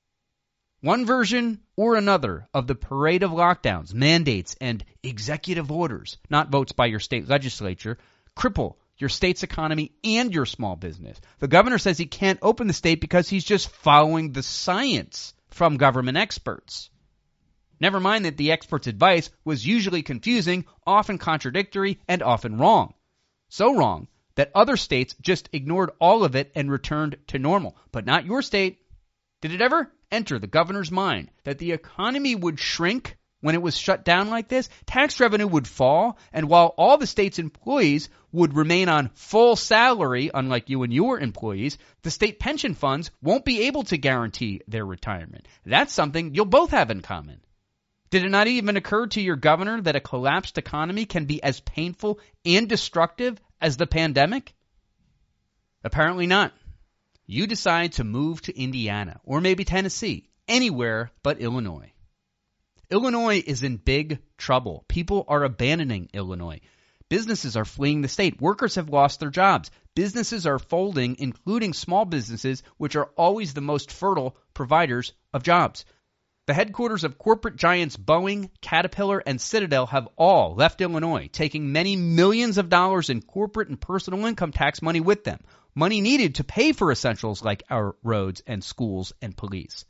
One version or another of the parade of lockdowns, mandates, and executive orders, not votes by your state legislature, cripple your state's economy and your small business. The governor says he can't open the state because he's just following the science from government experts. Never mind that the experts' advice was usually confusing, often contradictory, and often wrong. So wrong that other states just ignored all of it and returned to normal. But not your state. Did it ever enter the governor's mind that the economy would shrink when it was shut down like this? Tax revenue would fall, and while all the state's employees would remain on full salary, unlike you and your employees, the state pension funds won't be able to guarantee their retirement. That's something you'll both have in common. Did it not even occur to your governor that a collapsed economy can be as painful and destructive as the pandemic? Apparently not. You decide to move to Indiana, or maybe Tennessee, anywhere but Illinois. Illinois is in big trouble. People are abandoning Illinois. Businesses are fleeing the state. Workers have lost their jobs. Businesses are folding, including small businesses, which are always the most fertile providers of jobs. The headquarters of corporate giants Boeing, Caterpillar, and Citadel have all left Illinois, taking many millions of dollars in corporate and personal income tax money with them, money needed to pay for essentials like our roads and schools and police.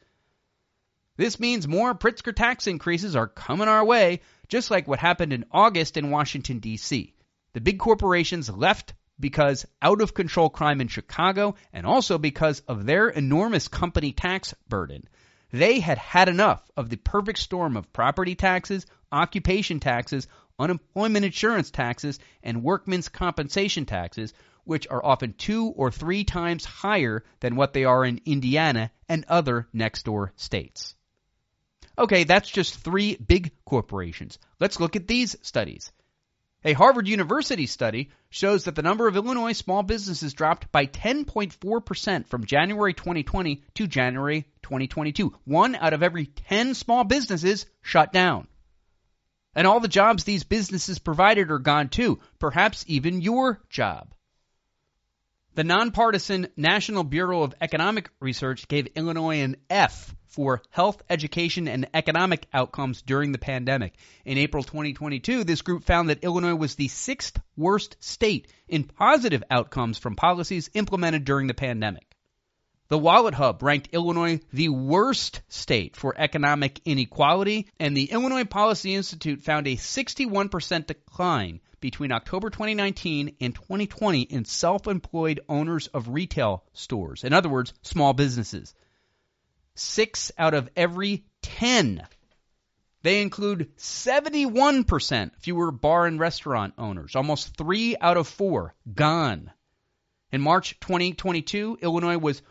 This means more Pritzker tax increases are coming our way, just like what happened in August in Washington, D.C. The big corporations left because out-of-control crime in Chicago and also because of their enormous company tax burden. They had had enough of the perfect storm of property taxes, occupation taxes, unemployment insurance taxes, and workmen's compensation taxes, which are often 2 or 3 times higher than what they are in Indiana and other next-door states. Okay, that's just 3 big corporations. Let's look at these studies. A Harvard University study shows that the number of Illinois small businesses dropped by 10.4% from January 2020 to January 2022. 1 out of every 10 small businesses shut down. And all the jobs these businesses provided are gone too, perhaps even your job. The nonpartisan National Bureau of Economic Research gave Illinois an F for health, education, and economic outcomes during the pandemic. In April 2022, this group found that Illinois was the 6th worst state in positive outcomes from policies implemented during the pandemic. The Wallet Hub ranked Illinois the worst state for economic inequality, and the Illinois Policy Institute found a 61% decline between October 2019 and 2020 in self-employed owners of retail stores. In other words, small businesses. 6 out of every 10. They include 71% fewer bar and restaurant owners. Almost 3 out of 4 gone. In March 2022, Illinois was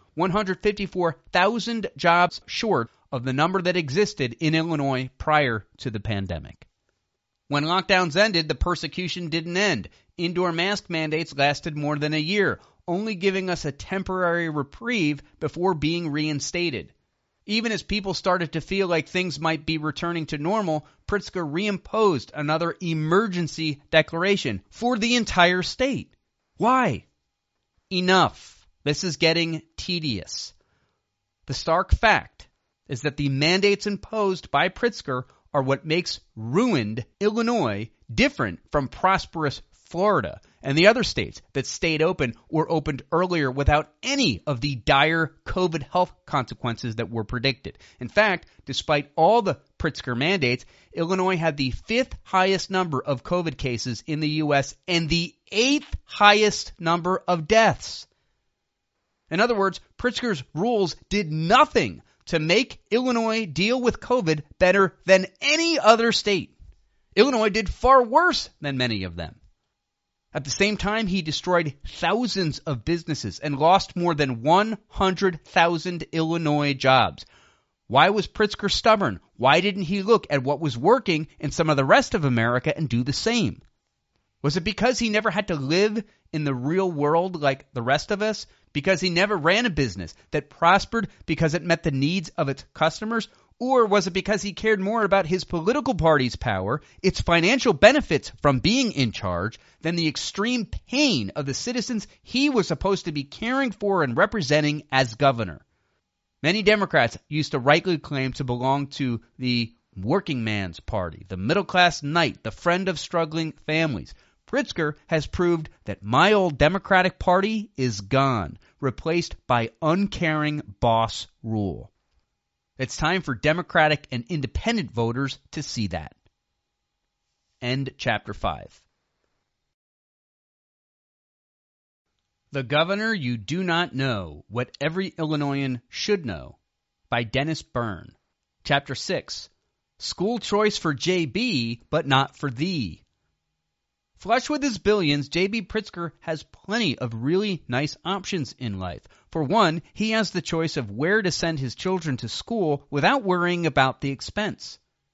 154,000 jobs short of the number that existed in Illinois prior to the pandemic. When lockdowns ended, the persecution didn't end. Indoor mask mandates lasted more than a year, only giving us a temporary reprieve before being reinstated. Even as people started to feel like things might be returning to normal, Pritzker reimposed another emergency declaration for the entire state. Why? Enough. This is getting tedious. The stark fact is that the mandates imposed by Pritzker are what makes ruined Illinois different from prosperous Florida and the other states that stayed open or opened earlier without any of the dire COVID health consequences that were predicted. In fact, despite all the Pritzker mandates, Illinois had the 5th highest number of COVID cases in the U.S. and the 8th highest number of deaths. In other words, Pritzker's rules did nothing to make Illinois deal with COVID better than any other state. Illinois did far worse than many of them. At the same time, he destroyed thousands of businesses and lost more than 100,000 Illinois jobs. Why was Pritzker stubborn? Why didn't he look at what was working in some of the rest of America and do the same? Was it because he never had to live in the real world like the rest of us? Because he never ran a business that prospered because it met the needs of its customers? Or was it because he cared more about his political party's power, its financial benefits from being in charge, than the extreme pain of the citizens he was supposed to be caring for and representing as governor? Many Democrats used to rightly claim to belong to the working man's party, the middle-class knight, the friend of struggling families. Pritzker has proved that my old Democratic Party is gone, replaced by uncaring boss rule. It's time for Democratic and independent voters to see that. End chapter 5. The Governor You Do Not Know, What Every Illinoisan Should Know, by Dennis Byrne. Chapter 6. School Choice for J.B., but Not for Thee. Flush with his billions, J.B. Pritzker has plenty of really nice options in life. For one, he has the choice of where to send his children to school without worrying about the expense.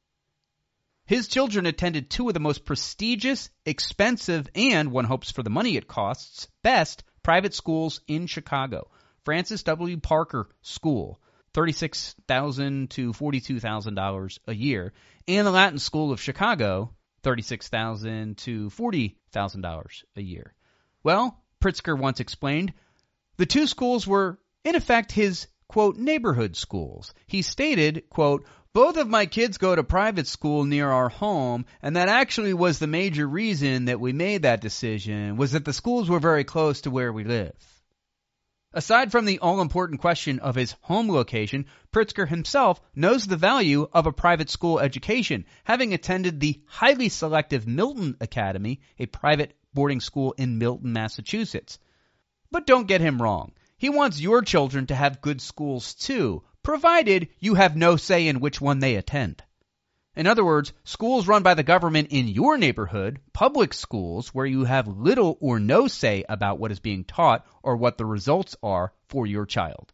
His children attended 2 of the most prestigious, expensive, and, one hopes for the money it costs, best private schools in Chicago. Francis W. Parker School, $36,000 to $42,000 a year, and the Latin School of Chicago, $36,000 to $40,000 a year. Well, Pritzker once explained, the 2 schools were, in effect, his, quote, neighborhood schools. He stated, quote, both of my kids go to private school near our home, and that actually was the major reason that we made that decision, was that the schools were very close to where we live. Aside from the all-important question of his home location, Pritzker himself knows the value of a private school education, having attended the highly selective Milton Academy, a private boarding school in Milton, Massachusetts. But don't get him wrong. He wants your children to have good schools too, provided you have no say in which one they attend. In other words, schools run by the government in your neighborhood, public schools where you have little or no say about what is being taught or what the results are for your child.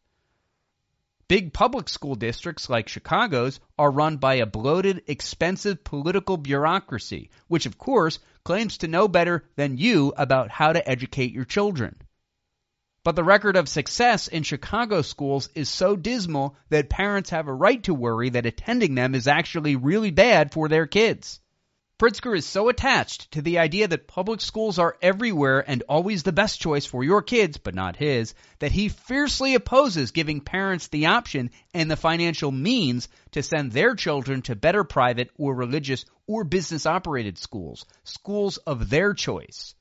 Big public school districts like Chicago's are run by a bloated, expensive political bureaucracy, which of course claims to know better than you about how to educate your children. But the record of success in Chicago schools is so dismal that parents have a right to worry that attending them is actually really bad for their kids. Pritzker is so attached to the idea that public schools are everywhere and always the best choice for your kids, but not his, that he fiercely opposes giving parents the option and the financial means to send their children to better private or religious or business-operated schools, schools of their choice.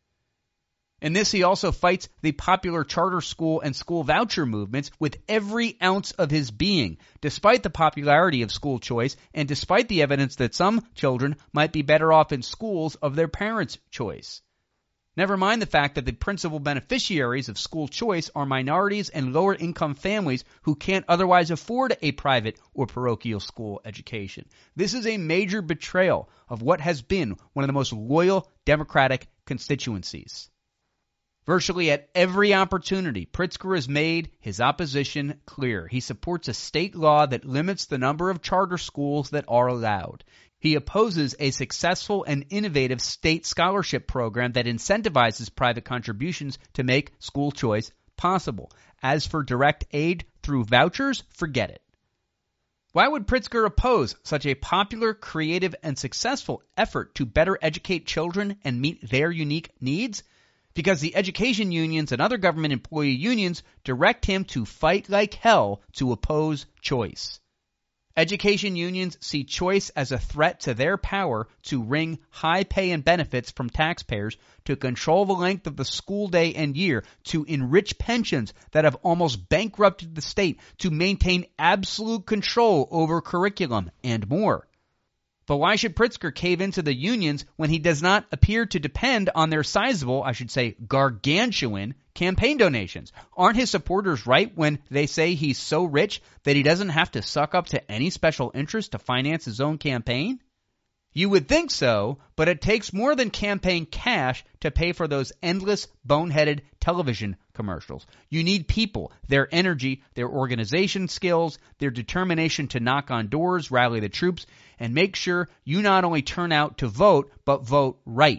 In this, he also fights the popular charter school and school voucher movements with every ounce of his being, despite the popularity of school choice and despite the evidence that some children might be better off in schools of their parents' choice. Never mind the fact that the principal beneficiaries of school choice are minorities and lower-income families who can't otherwise afford a private or parochial school education. This is a major betrayal of what has been one of the most loyal Democratic constituencies. Virtually at every opportunity, Pritzker has made his opposition clear. He supports a state law that limits the number of charter schools that are allowed. He opposes a successful and innovative state scholarship program that incentivizes private contributions to make school choice possible. As for direct aid through vouchers, forget it. Why would Pritzker oppose such a popular, creative, and successful effort to better educate children and meet their unique needs? because the education unions and other government employee unions direct him to fight like hell to oppose choice. Education unions see choice as a threat to their power to wring high pay and benefits from taxpayers, to control the length of the school day and year, to enrich pensions that have almost bankrupted the state, to maintain absolute control over curriculum, and more. But why should Pritzker cave into the unions when he does not appear to depend on their sizable, I should say gargantuan, campaign donations? Aren't his supporters right when they say he's so rich that he doesn't have to suck up to any special interest to finance his own campaign? You would think so, but it takes more than campaign cash to pay for those endless, boneheaded television commercials. You need people, their energy, their organization skills, their determination to knock on doors, rally the troops, and make sure you not only turn out to vote, but vote right.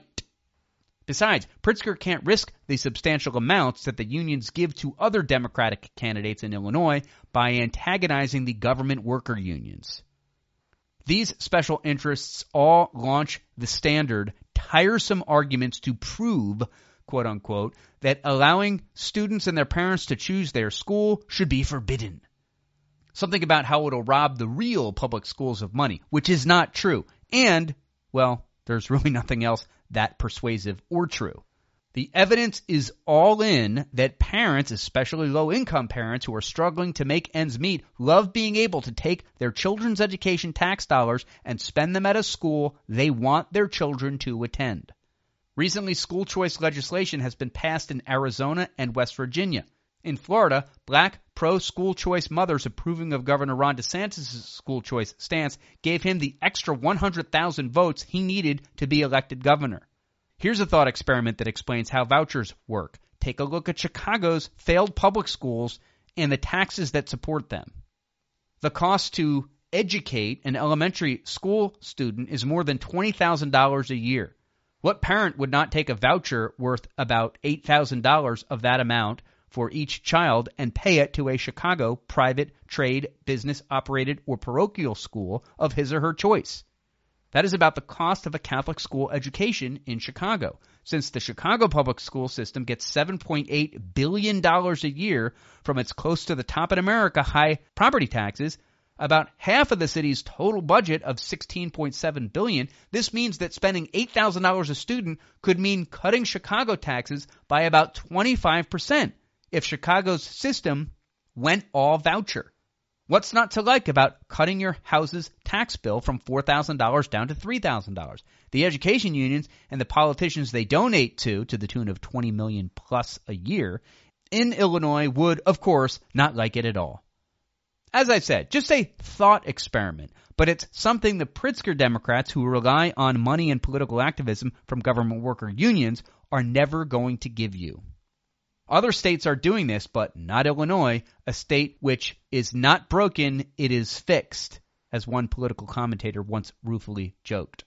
Besides, Pritzker can't risk the substantial amounts that the unions give to other Democratic candidates in Illinois by antagonizing the government worker unions. These special interests all launch the standard, tiresome arguments to prove, quote unquote, that allowing students and their parents to choose their school should be forbidden. Something about how it'll rob the real public schools of money, which is not true. And, well, there's really nothing else that persuasive or true. The evidence is all in that parents, especially low-income parents who are struggling to make ends meet, love being able to take their children's education tax dollars and spend them at a school they want their children to attend. Recently, school choice legislation has been passed in Arizona and West Virginia. In Florida, black pro-school choice mothers approving of Governor Ron DeSantis' school choice stance gave him the extra 100,000 votes he needed to be elected governor. Here's a thought experiment that explains how vouchers work. Take a look at Chicago's failed public schools and the taxes that support them. The cost to educate an elementary school student is more than $20,000 a year. What parent would not take a voucher worth about $8,000 of that amount for each child and pay it to a Chicago private, trade, business-operated, or parochial school of his or her choice? That is about the cost of a Catholic school education in Chicago. Since the Chicago public school system gets $7.8 billion a year from its close to the top in America high property taxes, about half of the city's total budget of $16.7 billion, this means that spending $8,000 a student could mean cutting Chicago taxes by about 25% if Chicago's system went all voucher. What's not to like about cutting your house's tax bill from $4,000 down to $3,000? The education unions and the politicians they donate to the tune of $20 million plus a year in Illinois would, of course, not like it at all. As I said, just a thought experiment, but it's something the Pritzker Democrats who rely on money and political activism from government worker unions are never going to give you. Other states are doing this, but not Illinois, a state which is not broken, it is fixed, as one political commentator once ruefully joked.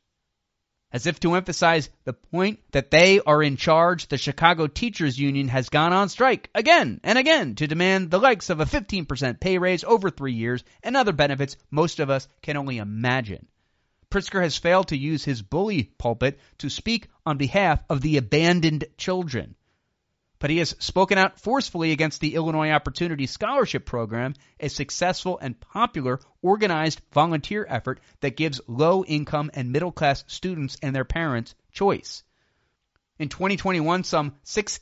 As if to emphasize the point that they are in charge, the Chicago Teachers Union has gone on strike again and again to demand the likes of a 15% pay raise over 3 years and other benefits most of us can only imagine. Pritzker has failed to use his bully pulpit to speak on behalf of the abandoned children. But he has spoken out forcefully against the Illinois Opportunity Scholarship Program, a successful and popular organized volunteer effort that gives low-income and middle-class students and their parents choice. In 2021, some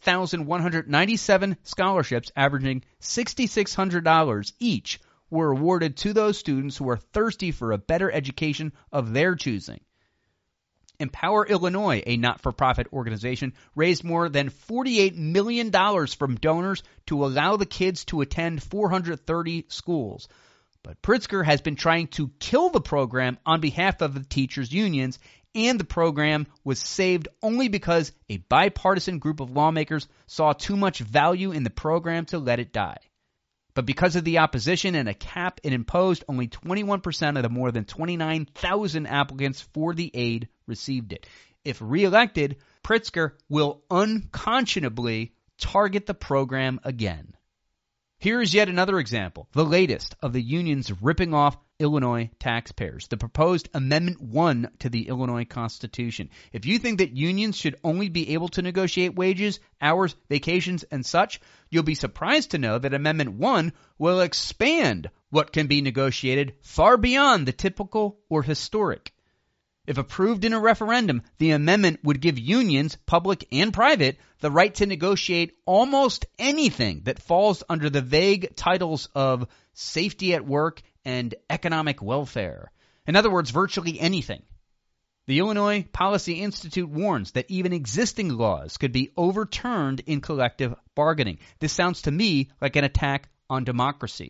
6,197 scholarships averaging $6,600 each were awarded to those students who are thirsty for a better education of their choosing. Empower Illinois, a not-for-profit organization, raised more than $48 million from donors to allow the kids to attend 430 schools. But Pritzker has been trying to kill the program on behalf of the teachers' unions, and the program was saved only because a bipartisan group of lawmakers saw too much value in the program to let it die. But because of the opposition and a cap it imposed, only 21% of the more than 29,000 applicants for the aid received it. If reelected, Pritzker will unconscionably target the program again. Here is yet another example, the latest, of the unions ripping off Illinois taxpayers. The proposed Amendment 1 to the Illinois Constitution. If you think that unions should only be able to negotiate wages, hours, vacations, and such, you'll be surprised to know that Amendment 1 will expand what can be negotiated far beyond the typical or historic. If approved in a referendum, the amendment would give unions, public and private, the right to negotiate almost anything that falls under the vague titles of safety at work and economic welfare. In other words, virtually anything. The Illinois Policy Institute warns that even existing laws could be overturned in collective bargaining. This sounds to me like an attack on democracy.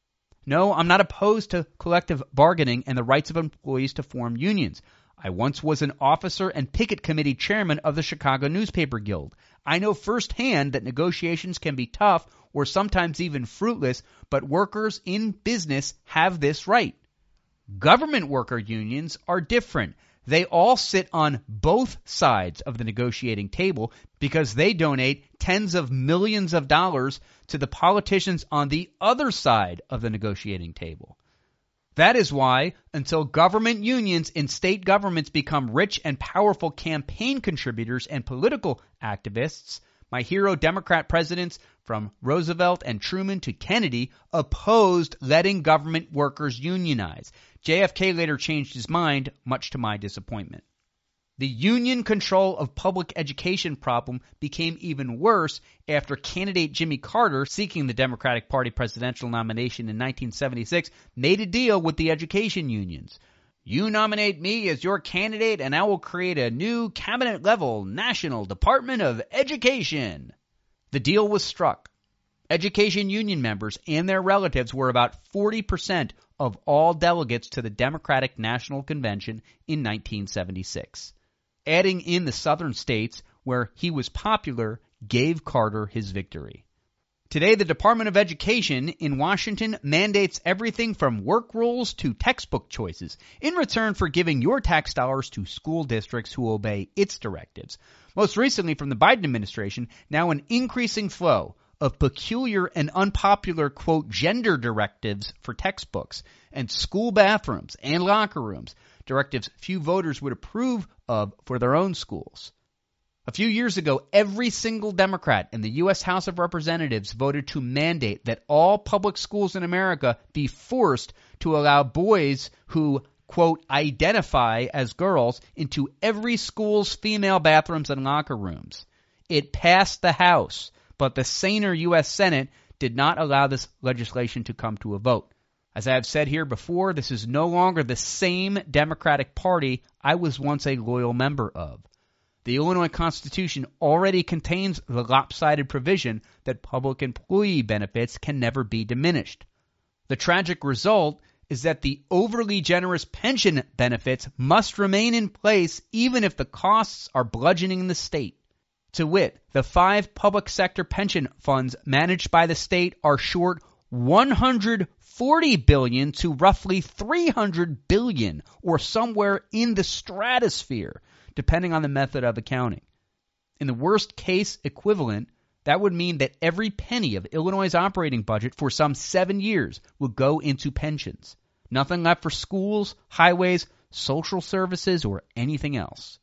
No, I'm not opposed to collective bargaining and the rights of employees to form unions. I once was an officer and picket committee chairman of the Chicago Newspaper Guild. I know firsthand that negotiations can be tough or sometimes even fruitless, but workers in business have this right. Government worker unions are different. They all sit on both sides of the negotiating table because they donate tens of millions of dollars to the politicians on the other side of the negotiating table. That is why, until government unions in state governments become rich and powerful campaign contributors and political activists, my hero Democrat presidents from Roosevelt and Truman to Kennedy opposed letting government workers unionize. JFK later changed his mind, much to my disappointment. The union control of public education problem became even worse after candidate Jimmy Carter, seeking the Democratic Party presidential nomination in 1976, made a deal with the education unions. You nominate me as your candidate and I will create a new cabinet-level National Department of Education. The deal was struck. Education union members and their relatives were about 40% of all delegates to the Democratic National Convention in 1976. Adding in the southern states where he was popular gave Carter his victory. Today, the Department of Education in Washington mandates everything from work rules to textbook choices in return for giving your tax dollars to school districts who obey its directives. Most recently from the Biden administration, now an increasing flow of peculiar and unpopular, quote, gender directives for textbooks and school bathrooms and locker rooms, directives few voters would approve of for their own schools. A few years ago, every single Democrat in the U.S. House of Representatives voted to mandate that all public schools in America be forced to allow boys who, quote, identify as girls into every school's female bathrooms and locker rooms. It passed the House, but the saner U.S. Senate did not allow this legislation to come to a vote. As I have said here before, this is no longer the same Democratic Party I was once a loyal member of. The Illinois Constitution already contains the lopsided provision that public employee benefits can never be diminished. The tragic result is that the overly generous pension benefits must remain in place even if the costs are bludgeoning the state. To wit, the 5 public sector pension funds managed by the state are short $140 billion to roughly $300 billion, or somewhere in the stratosphere, depending on the method of accounting. In the worst case equivalent, that would mean that every penny of Illinois' operating budget for some 7 years would go into pensions. Nothing left for schools, highways, social services, or anything else.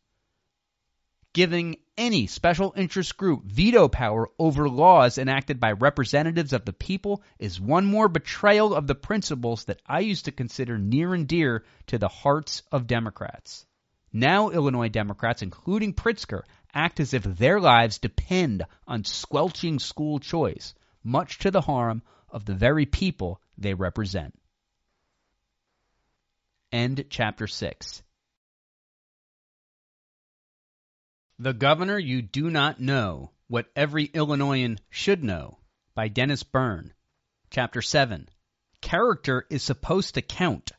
Giving any special interest group veto power over laws enacted by representatives of the people is one more betrayal of the principles that I used to consider near and dear to the hearts of Democrats. Now Illinois Democrats, including Pritzker, act as if their lives depend on squelching school choice, much to the harm of the very people they represent. End chapter 6. The Governor You Do Not Know, What Every Illinoisan Should Know, by Dennis Byrne. Chapter 7. Character is Supposed to Count.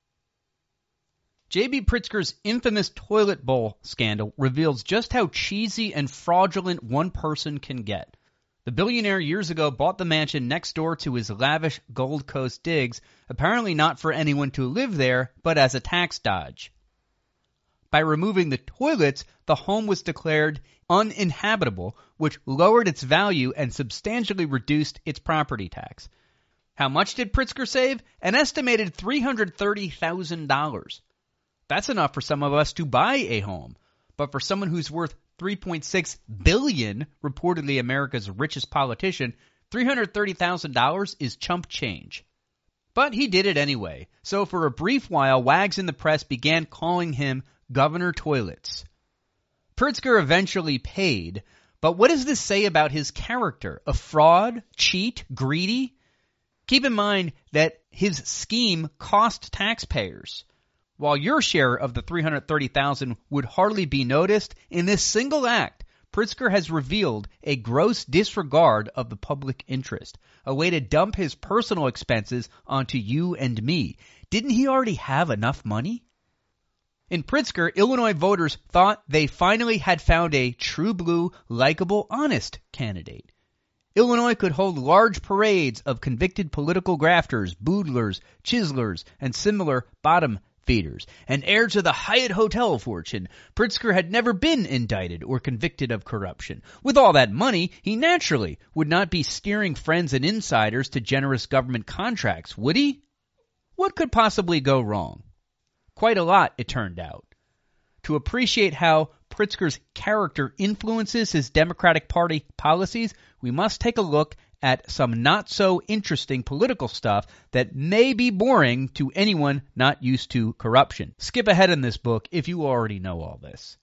J.B. Pritzker's infamous toilet bowl scandal reveals just how cheesy and fraudulent one person can get. The billionaire years ago bought the mansion next door to his lavish Gold Coast digs, apparently not for anyone to live there, but as a tax dodge. By removing the toilets, the home was declared uninhabitable, which lowered its value and substantially reduced its property tax. How much did Pritzker save? An estimated $330,000. That's enough for some of us to buy a home. But for someone who's worth $3.6 billion, reportedly America's richest politician, $330,000 is chump change. But he did it anyway. So for a brief while, wags in the press began calling him Governor Toilets. Pritzker eventually paid, but what does this say about his character? A fraud? Cheat? Greedy? Keep in mind that his scheme cost taxpayers. While your share of the $330,000 would hardly be noticed, in this single act, Pritzker has revealed a gross disregard of the public interest, a way to dump his personal expenses onto you and me. Didn't he already have enough money? In Pritzker, Illinois voters thought they finally had found a true blue, likable, honest candidate. Illinois could hold large parades of convicted political grafters, boodlers, chiselers, and similar bottom feeders, and heir to the Hyatt Hotel fortune. Pritzker had never been indicted or convicted of corruption. With all that money, he naturally would not be steering friends and insiders to generous government contracts, would he? What could possibly go wrong? Quite a lot, it turned out. To appreciate how Pritzker's character influences his Democratic Party policies, we must take a look at some not-so-interesting political stuff that may be boring to anyone not used to corruption. Skip ahead in this book if you already know all this.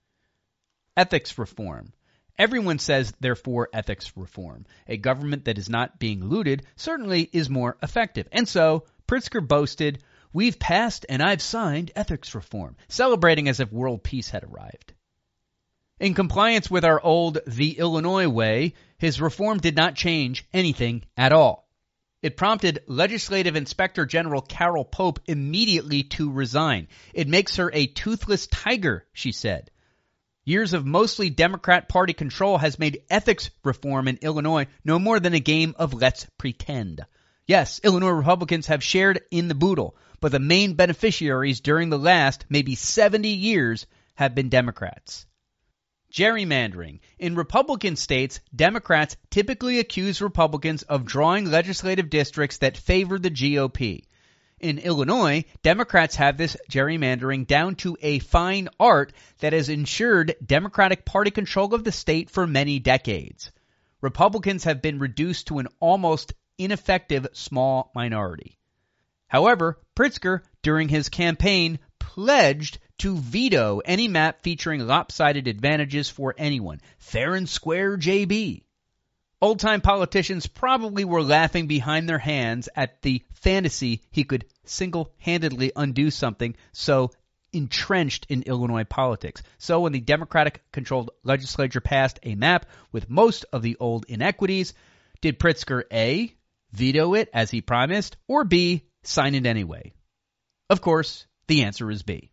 Ethics reform. Everyone says they're for ethics reform. A government that is not being looted certainly is more effective. And so, Pritzker boasted, "We've passed and I've signed ethics reform," celebrating as if world peace had arrived. In compliance with our old The Illinois Way, his reform did not change anything at all. It prompted Legislative Inspector General Carol Pope immediately to resign. It makes her a toothless tiger, she said. Years of mostly Democrat Party control has made ethics reform in Illinois no more than a game of let's pretend. Yes, Illinois Republicans have shared in the boodle, but the main beneficiaries during the last maybe 70 years have been Democrats. Gerrymandering. In Republican states, Democrats typically accuse Republicans of drawing legislative districts that favor the GOP. In Illinois, Democrats have this gerrymandering down to a fine art that has ensured Democratic Party control of the state for many decades. Republicans have been reduced to an almost ineffective small minority. However, Pritzker, during his campaign, pledged to veto any map featuring lopsided advantages for anyone. Fair and square, JB. Old-time politicians probably were laughing behind their hands at the fantasy he could single-handedly undo something so entrenched in Illinois politics. So when the Democratic-controlled legislature passed a map with most of the old inequities, did Pritzker A, veto it as he promised, or B, sign it anyway? Of course, the answer is B.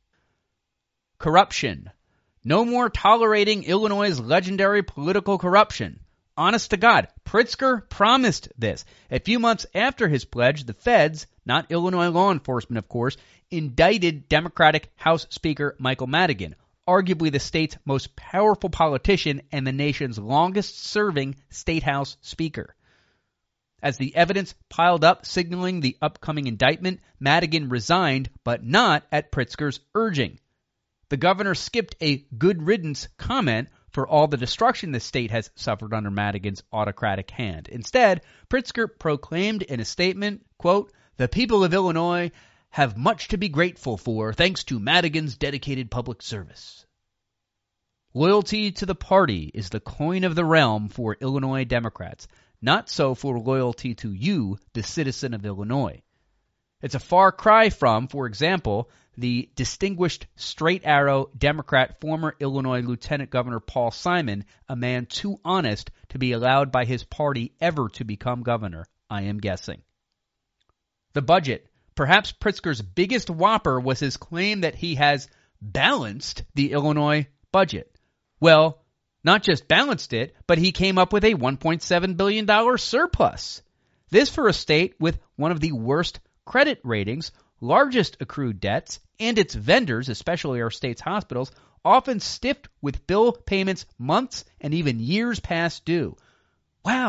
Corruption. No more tolerating Illinois' legendary political corruption. Honest to God, Pritzker promised this. A few months after his pledge, the feds, not Illinois law enforcement of course, indicted Democratic House Speaker Michael Madigan, arguably the state's most powerful politician and the nation's longest-serving state house speaker. As the evidence piled up signaling the upcoming indictment, Madigan resigned, but not at Pritzker's urging. The governor skipped a good riddance comment for all the destruction the state has suffered under Madigan's autocratic hand. Instead, Pritzker proclaimed in a statement, quote, "The people of Illinois have much to be grateful for thanks to Madigan's dedicated public service." Loyalty to the party is the coin of the realm for Illinois Democrats. Not so for loyalty to you, the citizen of Illinois. It's a far cry from, for example, the distinguished straight-arrow Democrat former Illinois Lieutenant Governor Paul Simon, a man too honest to be allowed by his party ever to become governor, I am guessing. The budget. Perhaps Pritzker's biggest whopper was his claim that he has balanced the Illinois budget. Well, not just balanced it, but he came up with a $1.7 billion surplus. This for a state with one of the worst credit ratings, largest accrued debts, and its vendors, especially our state's hospitals, often stiffed with bill payments months and even years past due. Wow,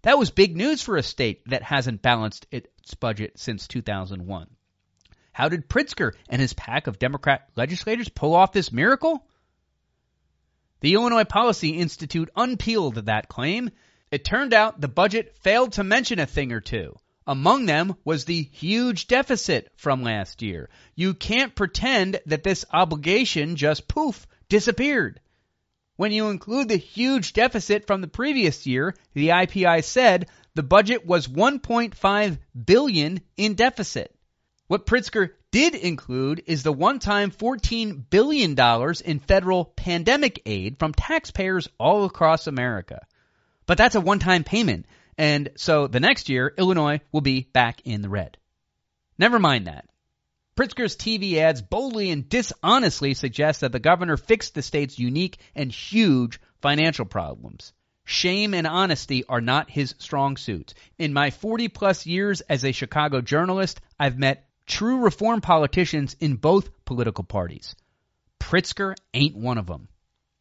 That was big news for a state that hasn't balanced its budget since 2001. How did Pritzker and his pack of Democrat legislators pull off this miracle? The Illinois Policy Institute unpeeled that claim. It turned out the budget failed to mention a thing or two. Among them was the huge deficit from last year. You can't pretend that this obligation just poof, disappeared. When you include the huge deficit from the previous year, the IPI said the budget was $1.5 billion in deficit. What Pritzker did include is the one-time $14 billion in federal pandemic aid from taxpayers all across America. But that's a one-time payment, and so the next year, Illinois will be back in the red. Never mind that. Pritzker's TV ads boldly and dishonestly suggest that the governor fixed the state's unique and huge financial problems. Shame and honesty are not his strong suits. In my 40-plus years as a Chicago journalist, I've met true reform politicians in both political parties. Pritzker ain't one of them.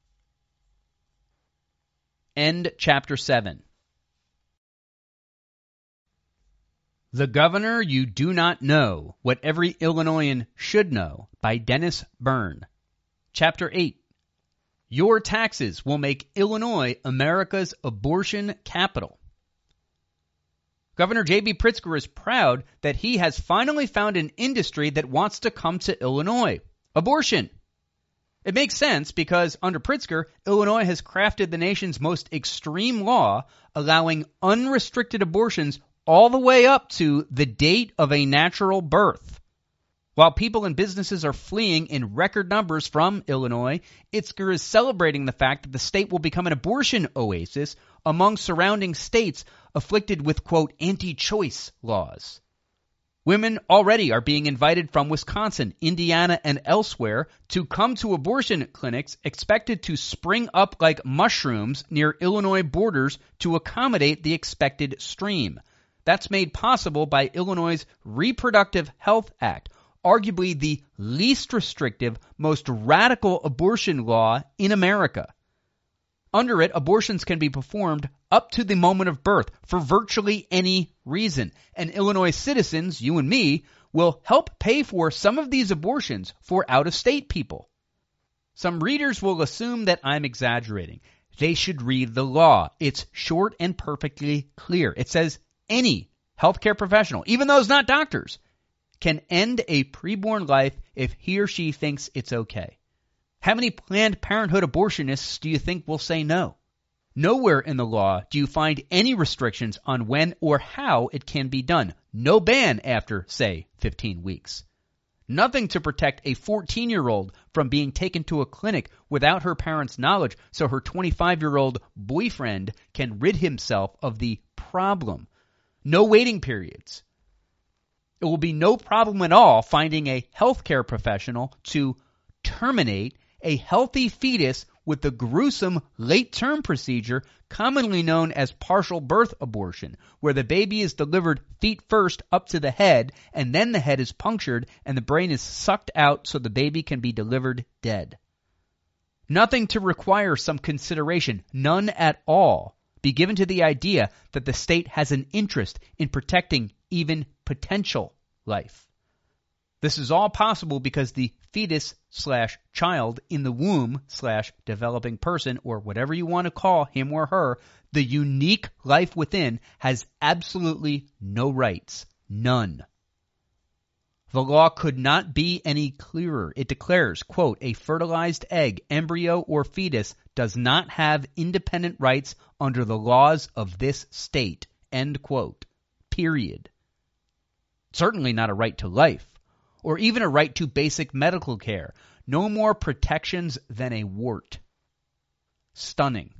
End chapter 7. The Governor You Do Not Know, What Every Illinoisan Should Know, by Dennis Byrne. Chapter 8. Your taxes will make Illinois America's abortion capital. Governor J.B. Pritzker is proud that he has finally found an industry that wants to come to Illinois. Abortion. It makes sense because under Pritzker, Illinois has crafted the nation's most extreme law, allowing unrestricted abortions all the way up to the date of a natural birth. While people and businesses are fleeing in record numbers from Illinois, Pritzker is celebrating the fact that the state will become an abortion oasis among surrounding states afflicted with, quote, anti-choice laws. Women already are being invited from Wisconsin, Indiana, and elsewhere to come to abortion clinics expected to spring up like mushrooms near Illinois borders to accommodate the expected stream. That's made possible by Illinois' Reproductive Health Act, arguably the least restrictive, most radical abortion law in America. Under it, abortions can be performed up to the moment of birth for virtually any reason, and Illinois citizens, you and me, will help pay for some of these abortions for out-of-state people. Some readers will assume that I'm exaggerating. They should read the law. It's short and perfectly clear. It says any healthcare professional, even those not doctors, can end a preborn life if he or she thinks it's okay. How many Planned Parenthood abortionists do you think will say no? Nowhere in the law do you find any restrictions on when or how it can be done. No ban after, say, 15 weeks. Nothing to protect a 14-year-old from being taken to a clinic without her parents' knowledge so her 25-year-old boyfriend can rid himself of the problem. No waiting periods. It will be no problem at all finding a healthcare professional to terminate a healthy fetus with the gruesome late-term procedure commonly known as partial birth abortion, where the baby is delivered feet first up to the head, and then the head is punctured and the brain is sucked out so the baby can be delivered dead. Nothing to require some consideration, none at all, be given to the idea that the state has an interest in protecting even potential life. This is all possible because the fetus/child in the womb/developing person, or whatever you want to call him or her, the unique life within, has absolutely no rights. None. The law could not be any clearer. It declares, quote, a fertilized egg, embryo, or fetus does not have independent rights under the laws of this state, end quote. Period. Certainly not a right to life, or even a right to basic medical care. No more protections than a wart. Stunning.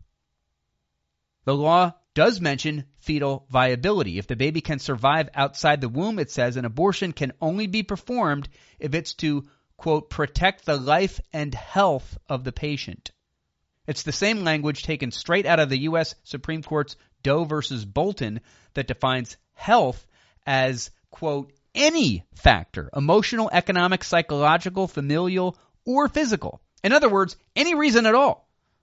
The law does mention fetal viability. If the baby can survive outside the womb, it says an abortion can only be performed if it's to, quote, protect the life and health of the patient. It's the same language taken straight out of the U.S. Supreme Court's Doe versus Bolton that defines health as, quote, any factor, emotional, economic, psychological, familial, or physical. In other words, any reason at all.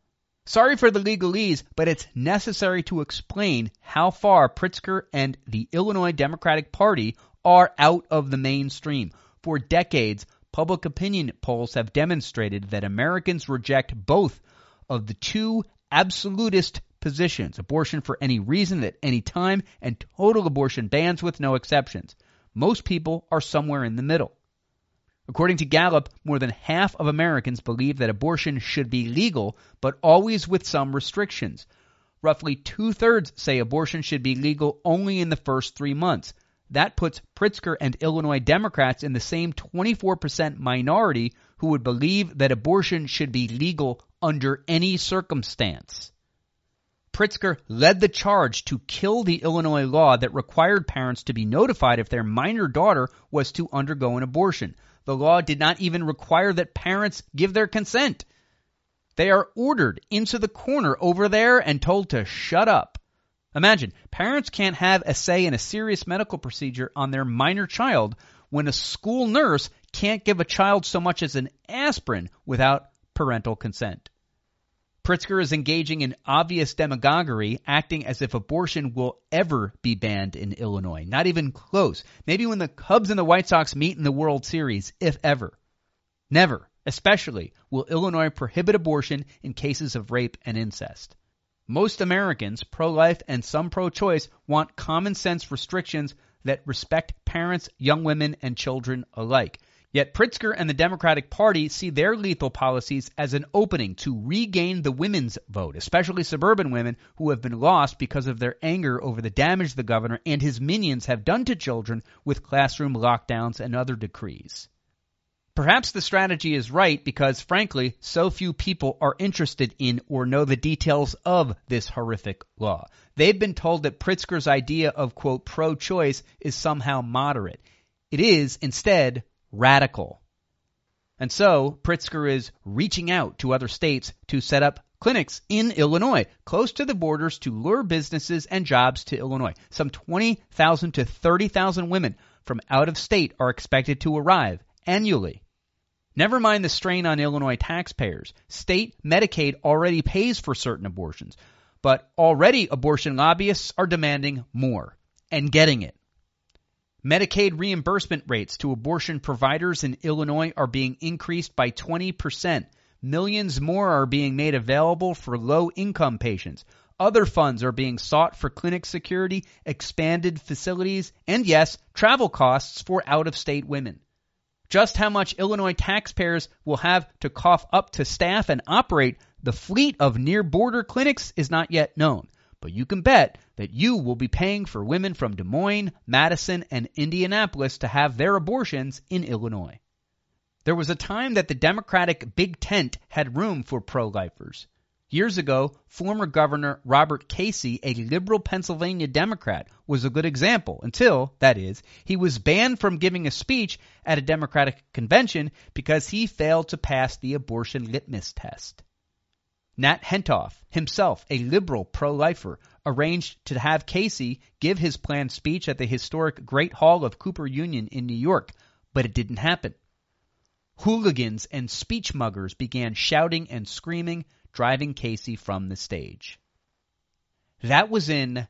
Sorry for the legalese, but it's necessary to explain how far Pritzker and the Illinois Democratic Party are out of the mainstream. For decades, public opinion polls have demonstrated that Americans reject both of the two absolutist positions, abortion for any reason at any time and total abortion bans with no exceptions. Most people are somewhere in the middle. According to Gallup, more than half of Americans believe that abortion should be legal, but always with some restrictions. Roughly 2/3 say abortion should be legal only in the first 3 months. That puts Pritzker and Illinois Democrats in the same 24% minority who would believe that abortion should be legal under any circumstance. Pritzker led the charge to kill the Illinois law that required parents to be notified if their minor daughter was to undergo an abortion. The law did not even require that parents give their consent. They are ordered into the corner over there and told to shut up. Imagine, parents can't have a say in a serious medical procedure on their minor child when a school nurse can't give a child so much as an aspirin without parental consent. Pritzker is engaging in obvious demagoguery, acting as if abortion will ever be banned in Illinois. Not even close. Maybe when the Cubs and the White Sox meet in the World Series, if ever. Never, especially, will Illinois prohibit abortion in cases of rape and incest. Most Americans, pro-life and some pro-choice, want common sense restrictions that respect parents, young women, and children alike. Yet Pritzker and the Democratic Party see their lethal policies as an opening to regain the women's vote, especially suburban women who have been lost because of their anger over the damage the governor and his minions have done to children with classroom lockdowns and other decrees. Perhaps the strategy is right because, frankly, so few people are interested in or know the details of this horrific law. They've been told that Pritzker's idea of, quote, pro-choice is somehow moderate. It is, instead, radical. And so Pritzker is reaching out to other states to set up clinics in Illinois, close to the borders, to lure businesses and jobs to Illinois. Some 20,000 to 30,000 women from out of state are expected to arrive annually. Never mind the strain on Illinois taxpayers. State Medicaid already pays for certain abortions, but already abortion lobbyists are demanding more and getting it. Medicaid reimbursement rates to abortion providers in Illinois are being increased by 20%. Millions more are being made available for low-income patients. Other funds are being sought for clinic security, expanded facilities, and yes, travel costs for out-of-state women. Just how much Illinois taxpayers will have to cough up to staff and operate the fleet of near-border clinics is not yet known. But you can bet that you will be paying for women from Des Moines, Madison, and Indianapolis to have their abortions in Illinois. There was a time that the Democratic Big Tent had room for pro-lifers. Years ago, former Governor Robert Casey, a liberal Pennsylvania Democrat, was a good example until, that is, he was banned from giving a speech at a Democratic convention because he failed to pass the abortion litmus test. Nat Hentoff, himself a liberal pro-lifer, arranged to have Casey give his planned speech at the historic Great Hall of Cooper Union in New York, but it didn't happen. Hooligans and speech muggers began shouting and screaming, driving Casey from the stage. That was in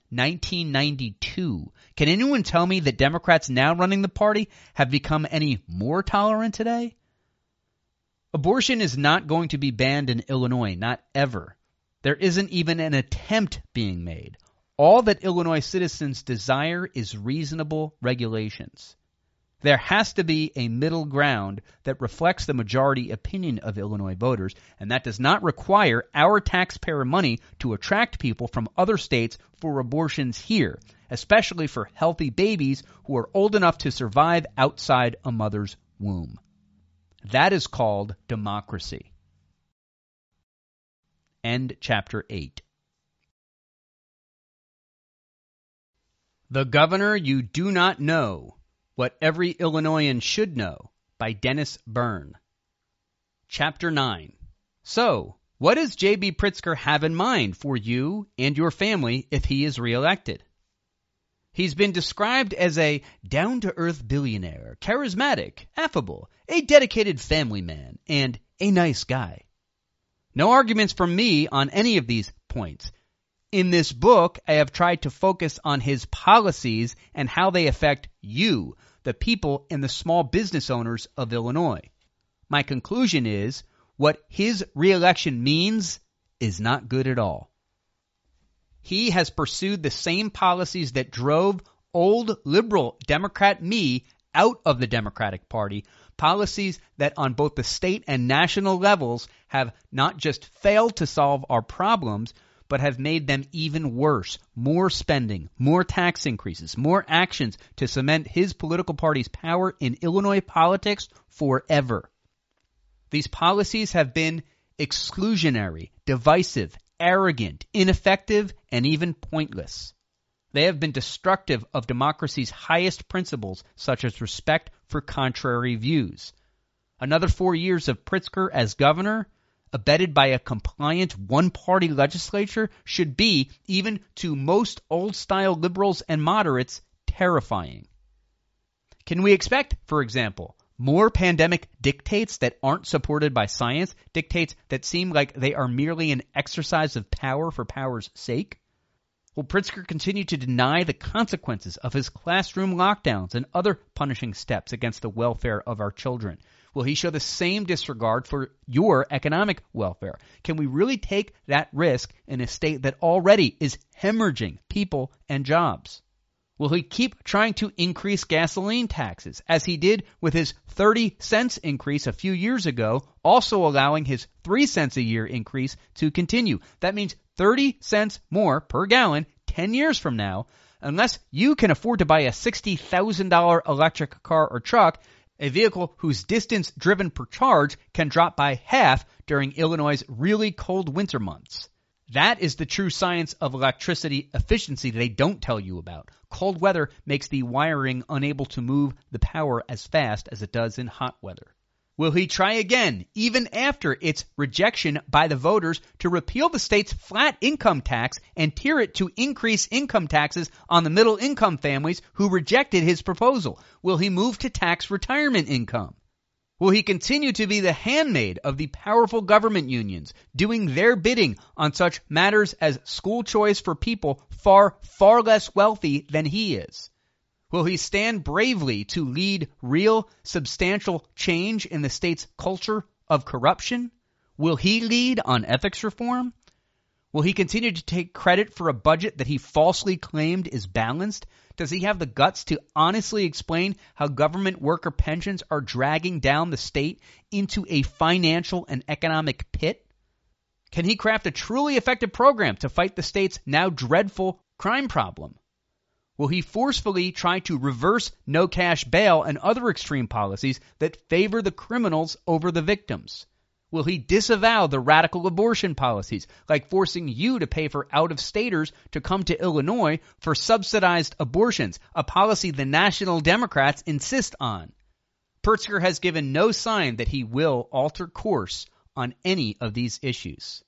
1992. Can anyone tell me that Democrats now running the party have become any more tolerant today? Abortion is not going to be banned in Illinois, not ever. There isn't even an attempt being made. All that Illinois citizens desire is reasonable regulations. There has to be a middle ground that reflects the majority opinion of Illinois voters, and that does not require our taxpayer money to attract people from other states for abortions here, especially for healthy babies who are old enough to survive outside a mother's womb. That is called democracy. End chapter 8. The Governor You Do Not Know, What Every Illinoisan Should Know, by Dennis Byrne. Chapter 9. So, what does J.B. Pritzker have in mind for you and your family if he is reelected? He's been described as a down-to-earth billionaire, charismatic, affable, a dedicated family man, and a nice guy. No arguments from me on any of these points. In this book, I have tried to focus on his policies and how they affect you, the people and the small business owners of Illinois. My conclusion is, what his reelection means is not good at all. He has pursued the same policies that drove old liberal Democrat me out of the Democratic Party, policies that on both the state and national levels have not just failed to solve our problems, but have made them even worse. More spending, more tax increases, more actions to cement his political party's power in Illinois politics forever. These policies have been exclusionary, divisive, arrogant, ineffective, and even pointless. They have been destructive of democracy's highest principles, such as respect for contrary views. Another 4 years of Pritzker as governor, abetted by a compliant one-party legislature, should be, even to most old-style liberals and moderates, terrifying. Can we expect, for example, more pandemic dictates that aren't supported by science, dictates that seem like they are merely an exercise of power for power's sake? Will Pritzker continue to deny the consequences of his classroom lockdowns and other punishing steps against the welfare of our children? Will he show the same disregard for your economic welfare? Can we really take that risk in a state that already is hemorrhaging people and jobs? Will he keep trying to increase gasoline taxes, as he did with his 30 cents increase a few years ago, also allowing his 3 cents a year increase to continue? That means 30 cents more per gallon 10 years from now, unless you can afford to buy a $60,000 electric car or truck, a vehicle whose distance driven per charge can drop by half during Illinois' really cold winter months. That is the true science of electricity efficiency they don't tell you about. Cold weather makes the wiring unable to move the power as fast as it does in hot weather. Will he try again, even after its rejection by the voters, to repeal the state's flat income tax and tier it to increase income taxes on the middle income families who rejected his proposal? Will he move to tax retirement income? Will he continue to be the handmaid of the powerful government unions, doing their bidding on such matters as school choice for people far, far less wealthy than he is? Will he stand bravely to lead real, substantial change in the state's culture of corruption? Will he lead on ethics reform? Will he continue to take credit for a budget that he falsely claimed is balanced? Does he have the guts to honestly explain how government worker pensions are dragging down the state into a financial and economic pit? Can he craft a truly effective program to fight the state's now dreadful crime problem? Will he forcefully try to reverse no-cash bail and other extreme policies that favor the criminals over the victims? Will he disavow the radical abortion policies, like forcing you to pay for out-of-staters to come to Illinois for subsidized abortions, a policy the National Democrats insist on? Pritzker has given no sign that he will alter course on any of these issues.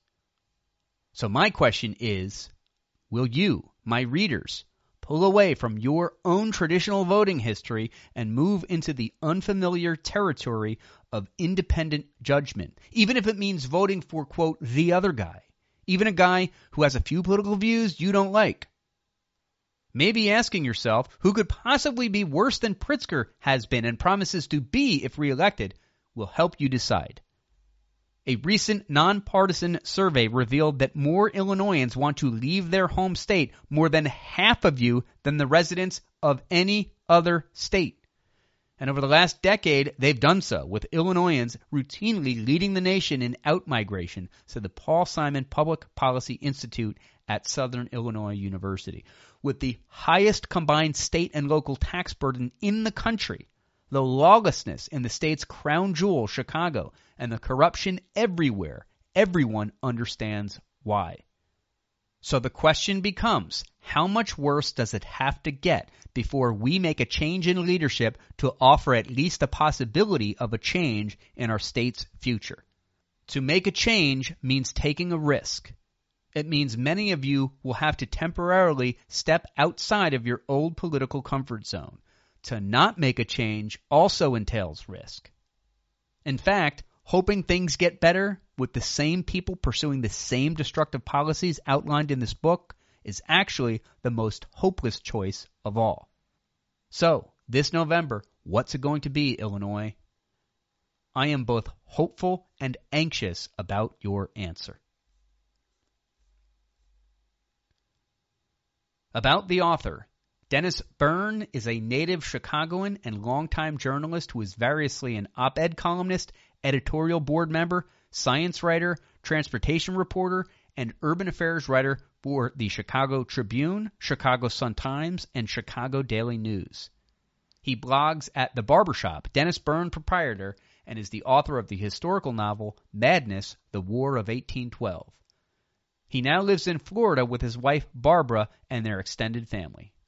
So my question is, will you, my readers, pull away from your own traditional voting history and move into the unfamiliar territory of independent judgment, even if it means voting for, quote, the other guy, even a guy who has a few political views you don't like? Maybe asking yourself who could possibly be worse than Pritzker has been and promises to be if reelected will help you decide. A recent nonpartisan survey revealed that more Illinoisans want to leave their home state, more than half of you, than the residents of any other state. And over the last decade, they've done so, with Illinoisans routinely leading the nation in outmigration, said the Paul Simon Public Policy Institute at Southern Illinois University. With the highest combined state and local tax burden in the country, the lawlessness in the state's crown jewel, Chicago, and the corruption everywhere, everyone understands why. So the question becomes, how much worse does it have to get before we make a change in leadership to offer at least a possibility of a change in our state's future? To make a change means taking a risk. It means many of you will have to temporarily step outside of your old political comfort zone. To not make a change also entails risk. In fact, hoping things get better with the same people pursuing the same destructive policies outlined in this book is actually the most hopeless choice of all. So, this November, what's it going to be, Illinois? I am both hopeful and anxious about your answer. About the author. Dennis Byrne is a native Chicagoan and longtime journalist who is variously an op-ed columnist, editorial board member, science writer, transportation reporter, and urban affairs writer for the Chicago Tribune, Chicago Sun-Times, and Chicago Daily News. He blogs at The Barbershop, Dennis Byrne Proprietor, and is the author of the historical novel Madness, The War of 1812. He now lives in Florida with his wife Barbara and their extended family.